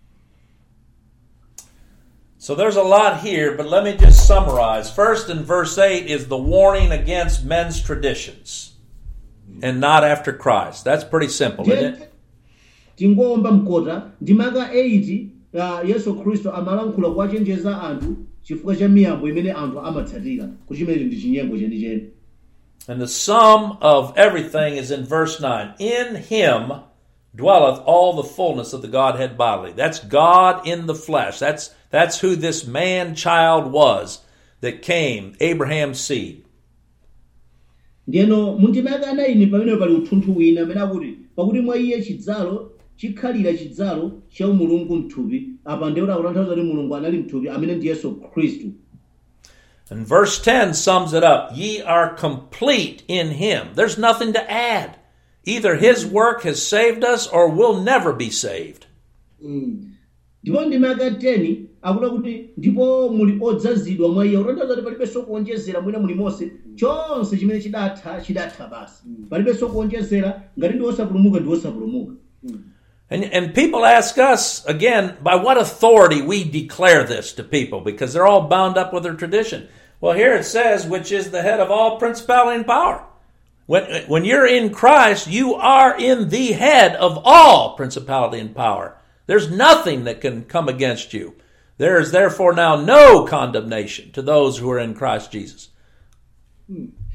So there's a lot here, but let me just summarize. First, in verse 8 is the warning against men's traditions and not after Christ. That's pretty simple, isn't it? Tingomba mkota ndimaka 8 Yesu Kristo amalankhula kwachenjeza anthu chifukwa cha miyambo imene anthu amatsatira kuchimene ndi chinyengo chenicheni. And the sum of everything is in verse 9. In him dwelleth all the fullness of the Godhead bodily. That's God in the flesh. That's who this man-child was that came, Abraham's seed. Ndiyeno mundimaka 9 pamene pali uthunthu wina amene akuti pakuti mwa iye chidzalo chikhalira chidzalo cha umulungu mthupi. Apa ndiye akutanthauza kuti Mulungu anali mthupi amene ndi Yesu Khristu. And verse 10 sums it up. Ye are complete in him. There's nothing to add. Either his work has saved us or we'll never be saved. Ndipo ndimaka 10 akuti kuti ndipo muli odzazidwa mwa iye, kutanthauza kuti palibenso kuonjezera mwina muli monse, chonse chimene chidatha basi. Palibenso kuonjezera, ngati ndi osapulumuka ndi osapulumuka. And people ask us, again, by what authority we declare this to people, because they're all bound up with their tradition. Well, here it says, which is the head of all principality and power. When you're in Christ, you are in the head of all principality and power. There's nothing that can come against you. There is therefore now no condemnation to those who are in Christ Jesus.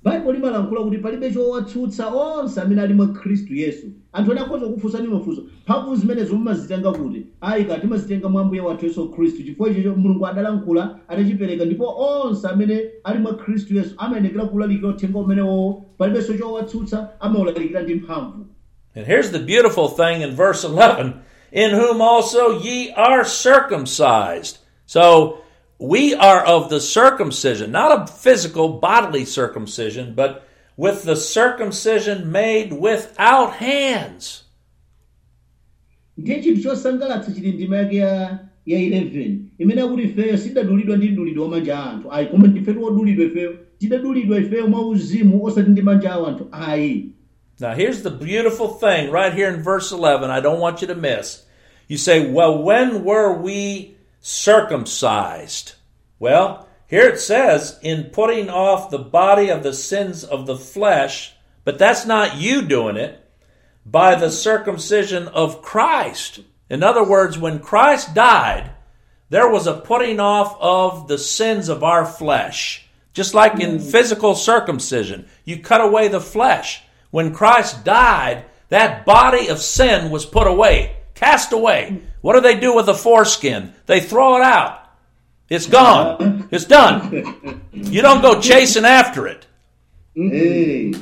baibulo limalankhula kuti palibe chowatsutsa onse amene ali mwa khristu yesu. Anthu ena akhoza kufunsani mafunso, mphamvu zimenezo mumazitenga kuti? Ayi kati timazitenga mwa Ambuye wathu Yesu Khristu, chifukwa icho Mulungu adalankhula atachipereka, ndipo onse amene ali mwa khristu yesu amayenekera kulalikira uthenga umenewo, palibenso chowatsutsa, amawulalikira ndi mphamvu. And here's the beautiful thing in verse 11, in whom also ye are circumcised. So we are of the circumcision, not a physical bodily circumcision, but with the circumcision made without hands. Ndiye chinthu chosangalatsa chili ndima yake ya 11 imene akuti ifeyo sidadulidwa ndi mdulidwe wa manja a anthu ayi, koma ndifetu wodulidwa ifeyo, tidadulidwa ifeyo mwa uzimu osati ndi manja a anthu ayi. Now here's the beautiful thing right here in verse 11 I don't want you to miss. You say, well, when were we circumcised? Well, here it says, in putting off the body of the sins of the flesh, but that's not you doing it, by the circumcision of Christ. In other words, when Christ died, there was a putting off of the sins of our flesh. Just like in physical circumcision, you cut away the flesh. When Christ died, that body of sin was put away, cast away. What do they do with the foreskin? They throw it out. It's gone. It's done. You don't go chasing after it. Hey.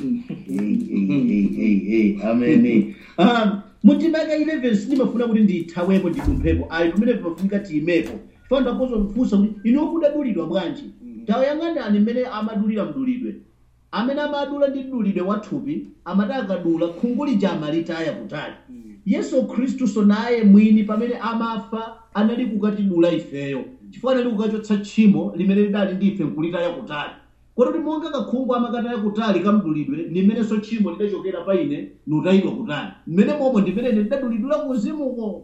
Amen. Mutimaka 11 sinimafuna kuti ndithawepo ndikumphepo ayi kumene pafunika tiimepo. Fanda kozo mfusa kuti ino kudadulidwa bwanji. Tawo yang'andani mmene amadulira mdulidwe. Amene amadula ndi mdulidwe wathupi amadakadula khungu lija amalitaya kutali. Yesu Khristu so naye mwini pamene amafa anali kukatidula ifeyo. Chifukwa anali kukachotsa tchimo limene lidali ndi ife nkulitaya kutali. Kodi monga kakhungu amakataya kutali kamdulidwe ni mmene so tchimo lidachokera pa ine nutayidwa kutali. Mmene momwe ndimene ndidadulidwira kuzimuko.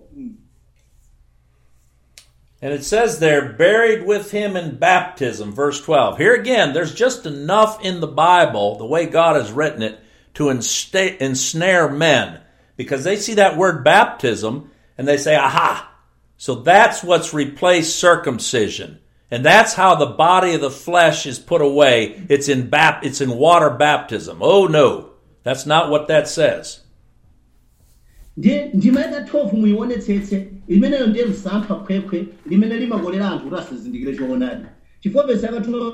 And it says they're buried with him in baptism, verse 12. Here again, there's just enough in the Bible, the way God has written it, to ensnare men. Because they see that word baptism, and they say, aha! So that's what's replaced circumcision. And that's how the body of the flesh is put away. It's in water baptism. Oh no, that's not what that says. Ndima ya 12 muionetsetse imeneyo ndiye msampha phwepwe limene limakolera anthu kuti asazindikire choonadi. Chifukwa verse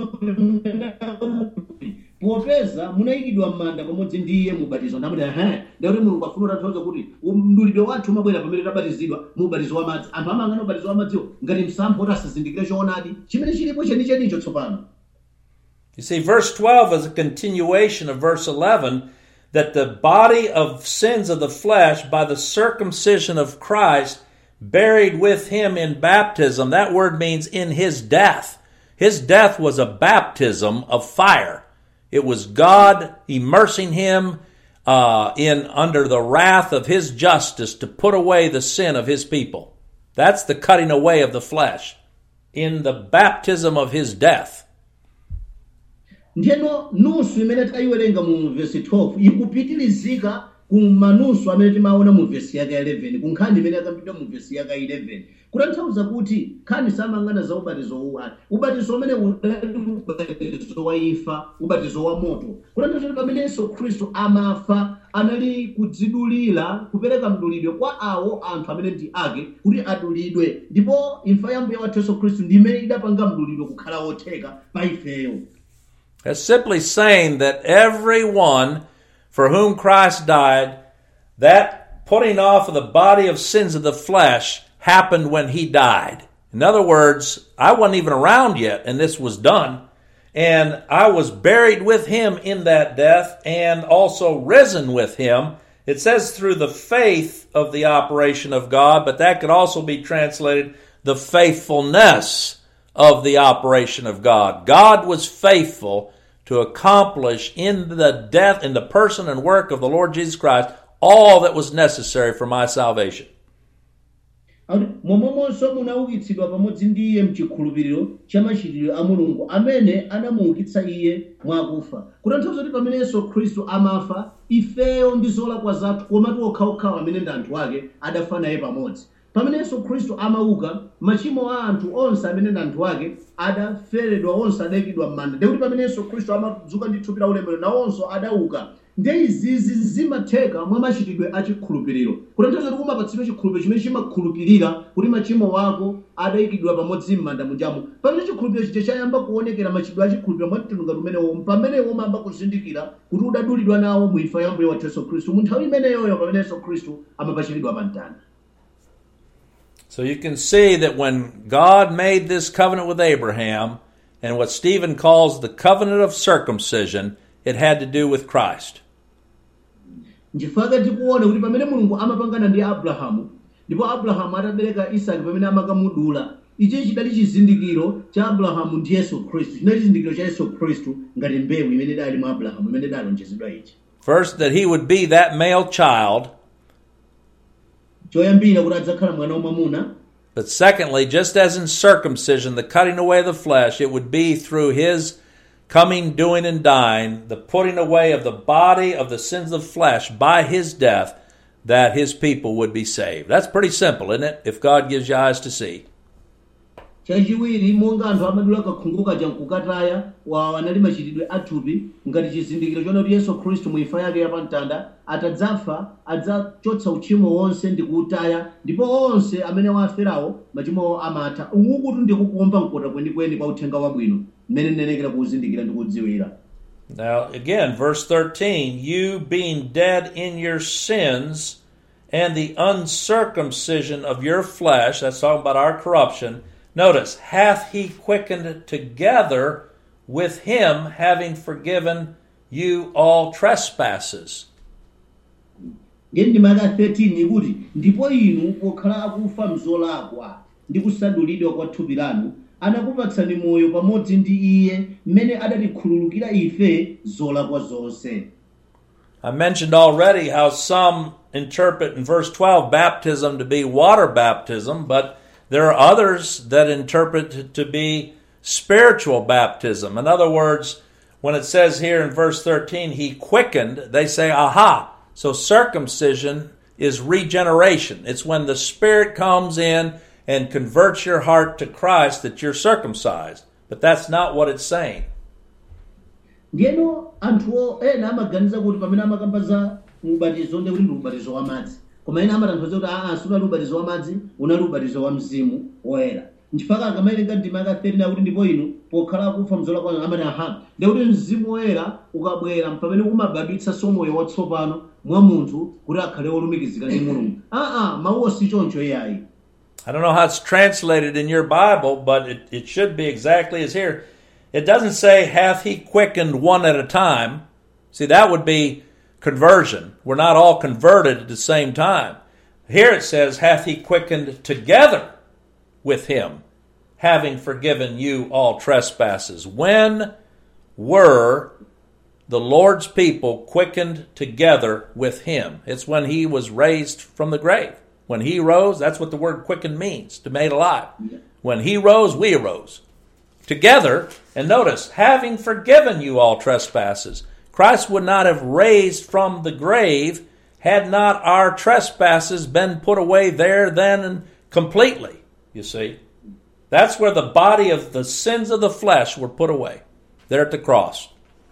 popeza munayikidwa m'manda pamodzi ndi iye mubatizo ndamuti ndakuti Mulungu afuna kutanthauza kuti mdulidwe wathu umabwera pamene tabatizidwa mu ubatizo wa madzi. Anthu amang'ana ubatizo wa madziwo ngati msampha kuti asazindikire choonadi chimene chilipo chenichenicho tsopano. You see, verse 12 is a continuation of verse 11, that the body of sins of the flesh by the circumcision of Christ buried with him in baptism. That word means in his death. His death was a baptism of fire. It was God immersing him under the wrath of his justice to put away the sin of his people. That's the cutting away of the flesh in the baptism of his death. Ndiyeno nusu imene tikayiwerenga mu verse 12 ikupitilizika ku manusu amene timaona mu verse yaka 11 ku nkhani imene yakambidwa mu verse yaka 11 kutanthauza kuti nkhani samang'ana za ubatizo uwani ubatizo umene ubatizo wa imfa ubatizo wa moto kutanthauza kuti pamene Yesu Khristu amafa anali kudzidulira kupereka mdulidwe kwa awo anthu amene ndi ake kuti adulidwe ndipo imfa ya Mbuye wathu Yesu Khristu ndi imene idapanga mdulidwe kukhala wotheka pa ifeyo. That's simply saying that everyone for whom Christ died, that putting off of the body of sins of the flesh happened when he died. In other words, I wasn't even around yet, and this was done. And I was buried with him in that death and also risen with him. It says through the faith of the operation of God, but that could also be translated the faithfulness of the operation of God. God was faithful to accomplish in the death, in the person and work of the Lord Jesus Christ, all that was necessary for my salvation. Momomonso munaukitsidwa pamodzi ndi iye mchikhulupiriro cha machitidwe a Mulungu amene anamuukitsa iye mwakufa. Kutanthauza kuti pamene Yesu Khristu amafa ifeyo ndi zolakwa zathu komatu okhaokhawo amene ndi anthu ake adafa naye pamodzi. pamene yesu khristu amauka machimo a anthu onse amene ndi anthu ake adaferedwa onse adayikidwa m'manda ndekuti pamene yesu khristu amadzuka ndi thupi la ulemerero nawonso adauka ndiye izizi zimatheka mwa machitidwe a chikhulupiriro kutanthauza kuti kumapatsidwa chikhulupiriro chimene chimakhulupirira kuti machimo wako adayikidwa pamodzi m'manda munjamo pamene chikhulupiriro chija chayamba kuonekera machitidwe a chikhulupiriro mwamtundu umenewo pamenewo umayamba kuzindikira kuti udadulidwa nawo mu imfa ya Ambuye wathu yesu khristu mu nthawi imeneyoyo pamene yesu khristu amapachikidwa pa mtanda. So you can see that when God made this covenant with Abraham, and what Stephen calls the covenant of circumcision, it had to do with Christ. Nchifukwa tikuona kuti pamene mulungu amapangana ndi abrahamu ndipo abrahamu atabereka isaki pamene amakamudula ichi chidali chizindikiro cha abrahamu ndi yesu khristu chinali chizindikiro cha yesu khristu ngati mbewu imene idali mwa abrahamu imene idalonjezedwa ichi. First, that he would be that male child. Choyambira kuti adzakhala mwana wamwamuna. But secondly, just as in circumcision, the cutting away of the flesh, it would be through his coming, doing, and dying, the putting away of the body of the sins of flesh by his death, that his people would be saved. That's pretty simple, isn't it? If God gives you eyes to see. Chachiwiri monga anthu amadula kakhungu kaja nkukataya wanali machitidwe athupi ngati chizindikiro chona kuti yesu khristu mu imfa yake yapamtanda atadzafa adzachotsa uchimo wonse ndi kuutaya ndipo onse amene waferawo machimo amatha ukuti ndikukuomba mkota kwenikweni kwa uthenga wabwino mmene ndinenekera kuuzindikira ndi kudziwira. Now again, verse 13, you being dead in your sins and the uncircumcision of your flesh, that's talking about our corruption. Notice, hath he quickened together with him, having forgiven you all trespasses. Ngeni maka 13 ikuti ndipo inu pokhala akufa mzolakwa ndi kusadulidwa kwa thupi lanu anakupatsani moyo pamodzi ndi iye mmene adatikhululukira ife zolakwa zonse. I mentioned already how some interpret in verse 12 baptism to be water baptism, but there are others that interpret it to be spiritual baptism. In other words, when it says here in verse 13, he quickened, they say, aha, so circumcision is regeneration. It's when the Spirit comes in and converts your heart to Christ that you're circumcised. But that's not what it's saying. Ndiyeno anthu ena amaganiza kuti pamene amakamba za ubatizo ndi kuti ndi ubatizo wa madzi. Koma ena amatanthauza kuti sunali ubatizo wa madzi, unali ubatizo wa mzimu woyera. Nchifukwa akamawerenga ndima yaka 13 akuti ndipo inu pokhala akufa mzolakwa amati aha. Ndikuti mzimu woyera ukabwera pamene umabadwitsa moyo watsopano mwa munthu kuti akhale olumikizika ndi Mulungu. Mawuwo si choncho iyayi. I don't know how it's translated in your Bible, but it should be exactly as here. It doesn't say, hath he quickened one at a time. See, that would be conversion. We're not all converted at the same time. Here it says, hath he quickened together with him, having forgiven you all trespasses. When were the Lord's people quickened together with him? It's when he was raised from the grave. When he rose, that's what the word quicken means, to made alive. When he rose, we arose. Together, and notice, having forgiven you all trespasses. Christ would not have raised from the grave had not our trespasses been put away there then and completely, you see. That's where the body of the sins of the flesh were put away, there at the cross.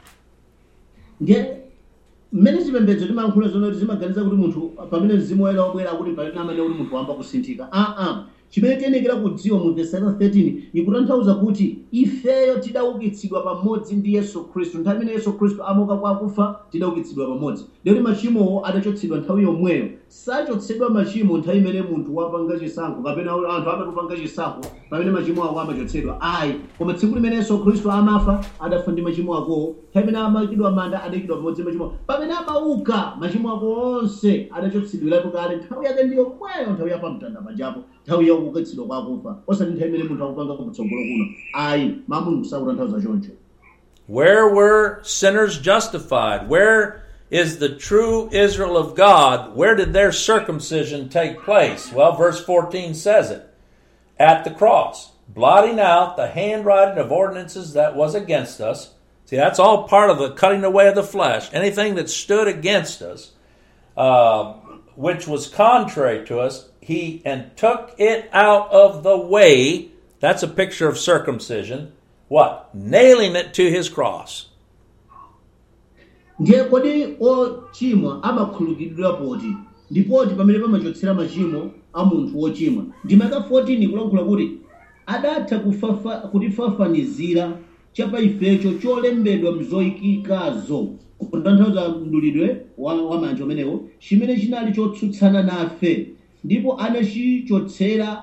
Mmene zipembedzo timayankhula zoti zimaganiza kuti munthu pamene mzimu woyera wabwera kuti pamene amene kuti munthu wamba kusinthika. Chimene tiyenekera kudziwa mu verse 13 ikutanthauza kuti ifeyo tidaukitsidwa pamodzi ndi Yesu Khristu. Nthawi imene Yesu Khristu amauka kwa akufa tidaukitsidwa pamodzi. Lero machimowo adachotsedwa nthawi yomweyo. Sachotsedwa machimo nthawi imene munthu wapanga chisankho kapena anthu amatupanga chisankho pamene machimo ako amachotsedwa. Koma tsiku limene Yesu Khristu amafa adafa ndi machimo akowo. Nthawi imene amayikidwa manda adayikidwa pamodzi machimo. Pamene amauka machimo ako onse adachotsedwerapo kale. Nthawi yake ndi yomweyo, nthawi yapamtanda pajapo. Nthawi ya ukukitsidwa kwa akufa. Osati nthawi imene munthu akupanga kutsogolo kuno. Mulungu sakutanthauza choncho. Where were sinners justified? Where is the true Israel of God? Where did their circumcision take place? Well, verse 14 says it. At the cross, blotting out the handwriting of ordinances that was against us. See, that's all part of the cutting away of the flesh. Anything that stood against us, which was contrary to us, and took it out of the way. That's a picture of circumcision. What? Nailing it to his cross. ndiye kodi ochimwa amakhululukidwa poti ndipoti pamene pamachotsera machimo a munthu wochimwa ndimaka 14 kulankhula kuti adatha kutifafanizira chapa ifecho cholembedwa mzoyikikazo kutanthauza mdulidwe wa manja umenewo chimene chinali chotsutsana nafe ndipo anachichotsera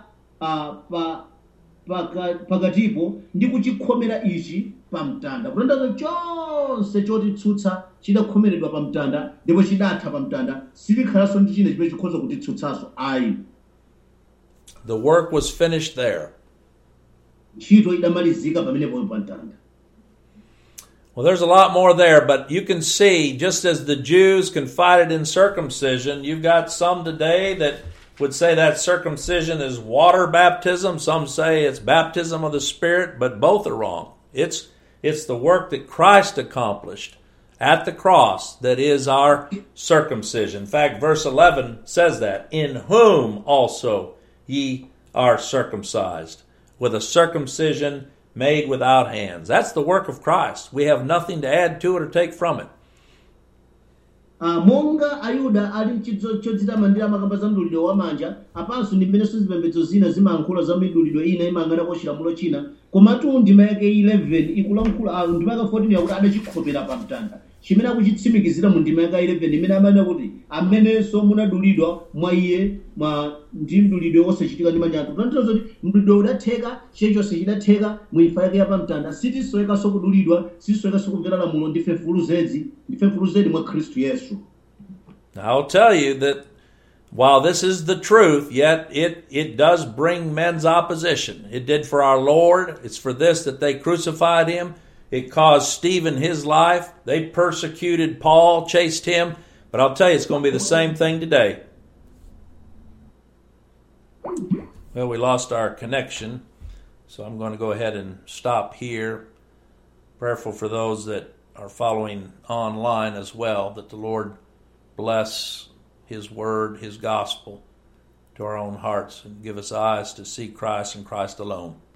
pakatipo ndi kuchikhomera ichi pamtanda kutanthauza chonse chotitsutsa chidakhomeredwa pamtanda ndipo chidatha pamtanda silikhalanso ndi china chimene chikhoza kutitsutsanso ayi. The work was finished there. Ntchito idamalizika pamenepo pamtanda. Well, there's a lot more there, but you can see, just as the Jews confided in circumcision, you've got some today that would say that circumcision is water baptism. Some say it's baptism of the Spirit, but both are wrong. It's the work that Christ accomplished at the cross that is our circumcision. In fact, verse 11 says that, in whom also ye are circumcised, with a circumcision made without hands. That's the work of Christ. We have nothing to add to it or take from it. Monga ayuda ali mchidzo chodzitamandira makamba za mdulidwe wa manja apanso ndi mmenenso zipembedzo zina zimayankhula za midulidwe ina imangana kwa chilamulo china komatu ndima yake 11 ikulankhula ndima yake 14 yakuti adachikhomera pamtanda chimene akuchitsimikizira mu ndima yake 11 imene amanena kuti amenenso munadulidwa mwa iye ndi mdulidwe wosachitika ndi manja anthu kutanthauza kuti mdulidwe udatheka chilichonse chidatheka mu imfa yake yapamtanda sitisowekanso kudulidwa sitisowekanso kumvera lamulo ndife mfulu zedi mwa Khristu Yesu. Now, I'll tell you that while this is the truth, yet it does bring men's opposition. It did for our Lord. It's for this that they crucified him. It caused Stephen his life. They persecuted Paul, chased him. But I'll tell you, it's going to be the same thing today. Well, we lost our connection, so I'm going to go ahead and stop here. Prayerful for those that are following online as well, that the Lord bless his word, his gospel to our own hearts and give us eyes to see Christ and Christ alone.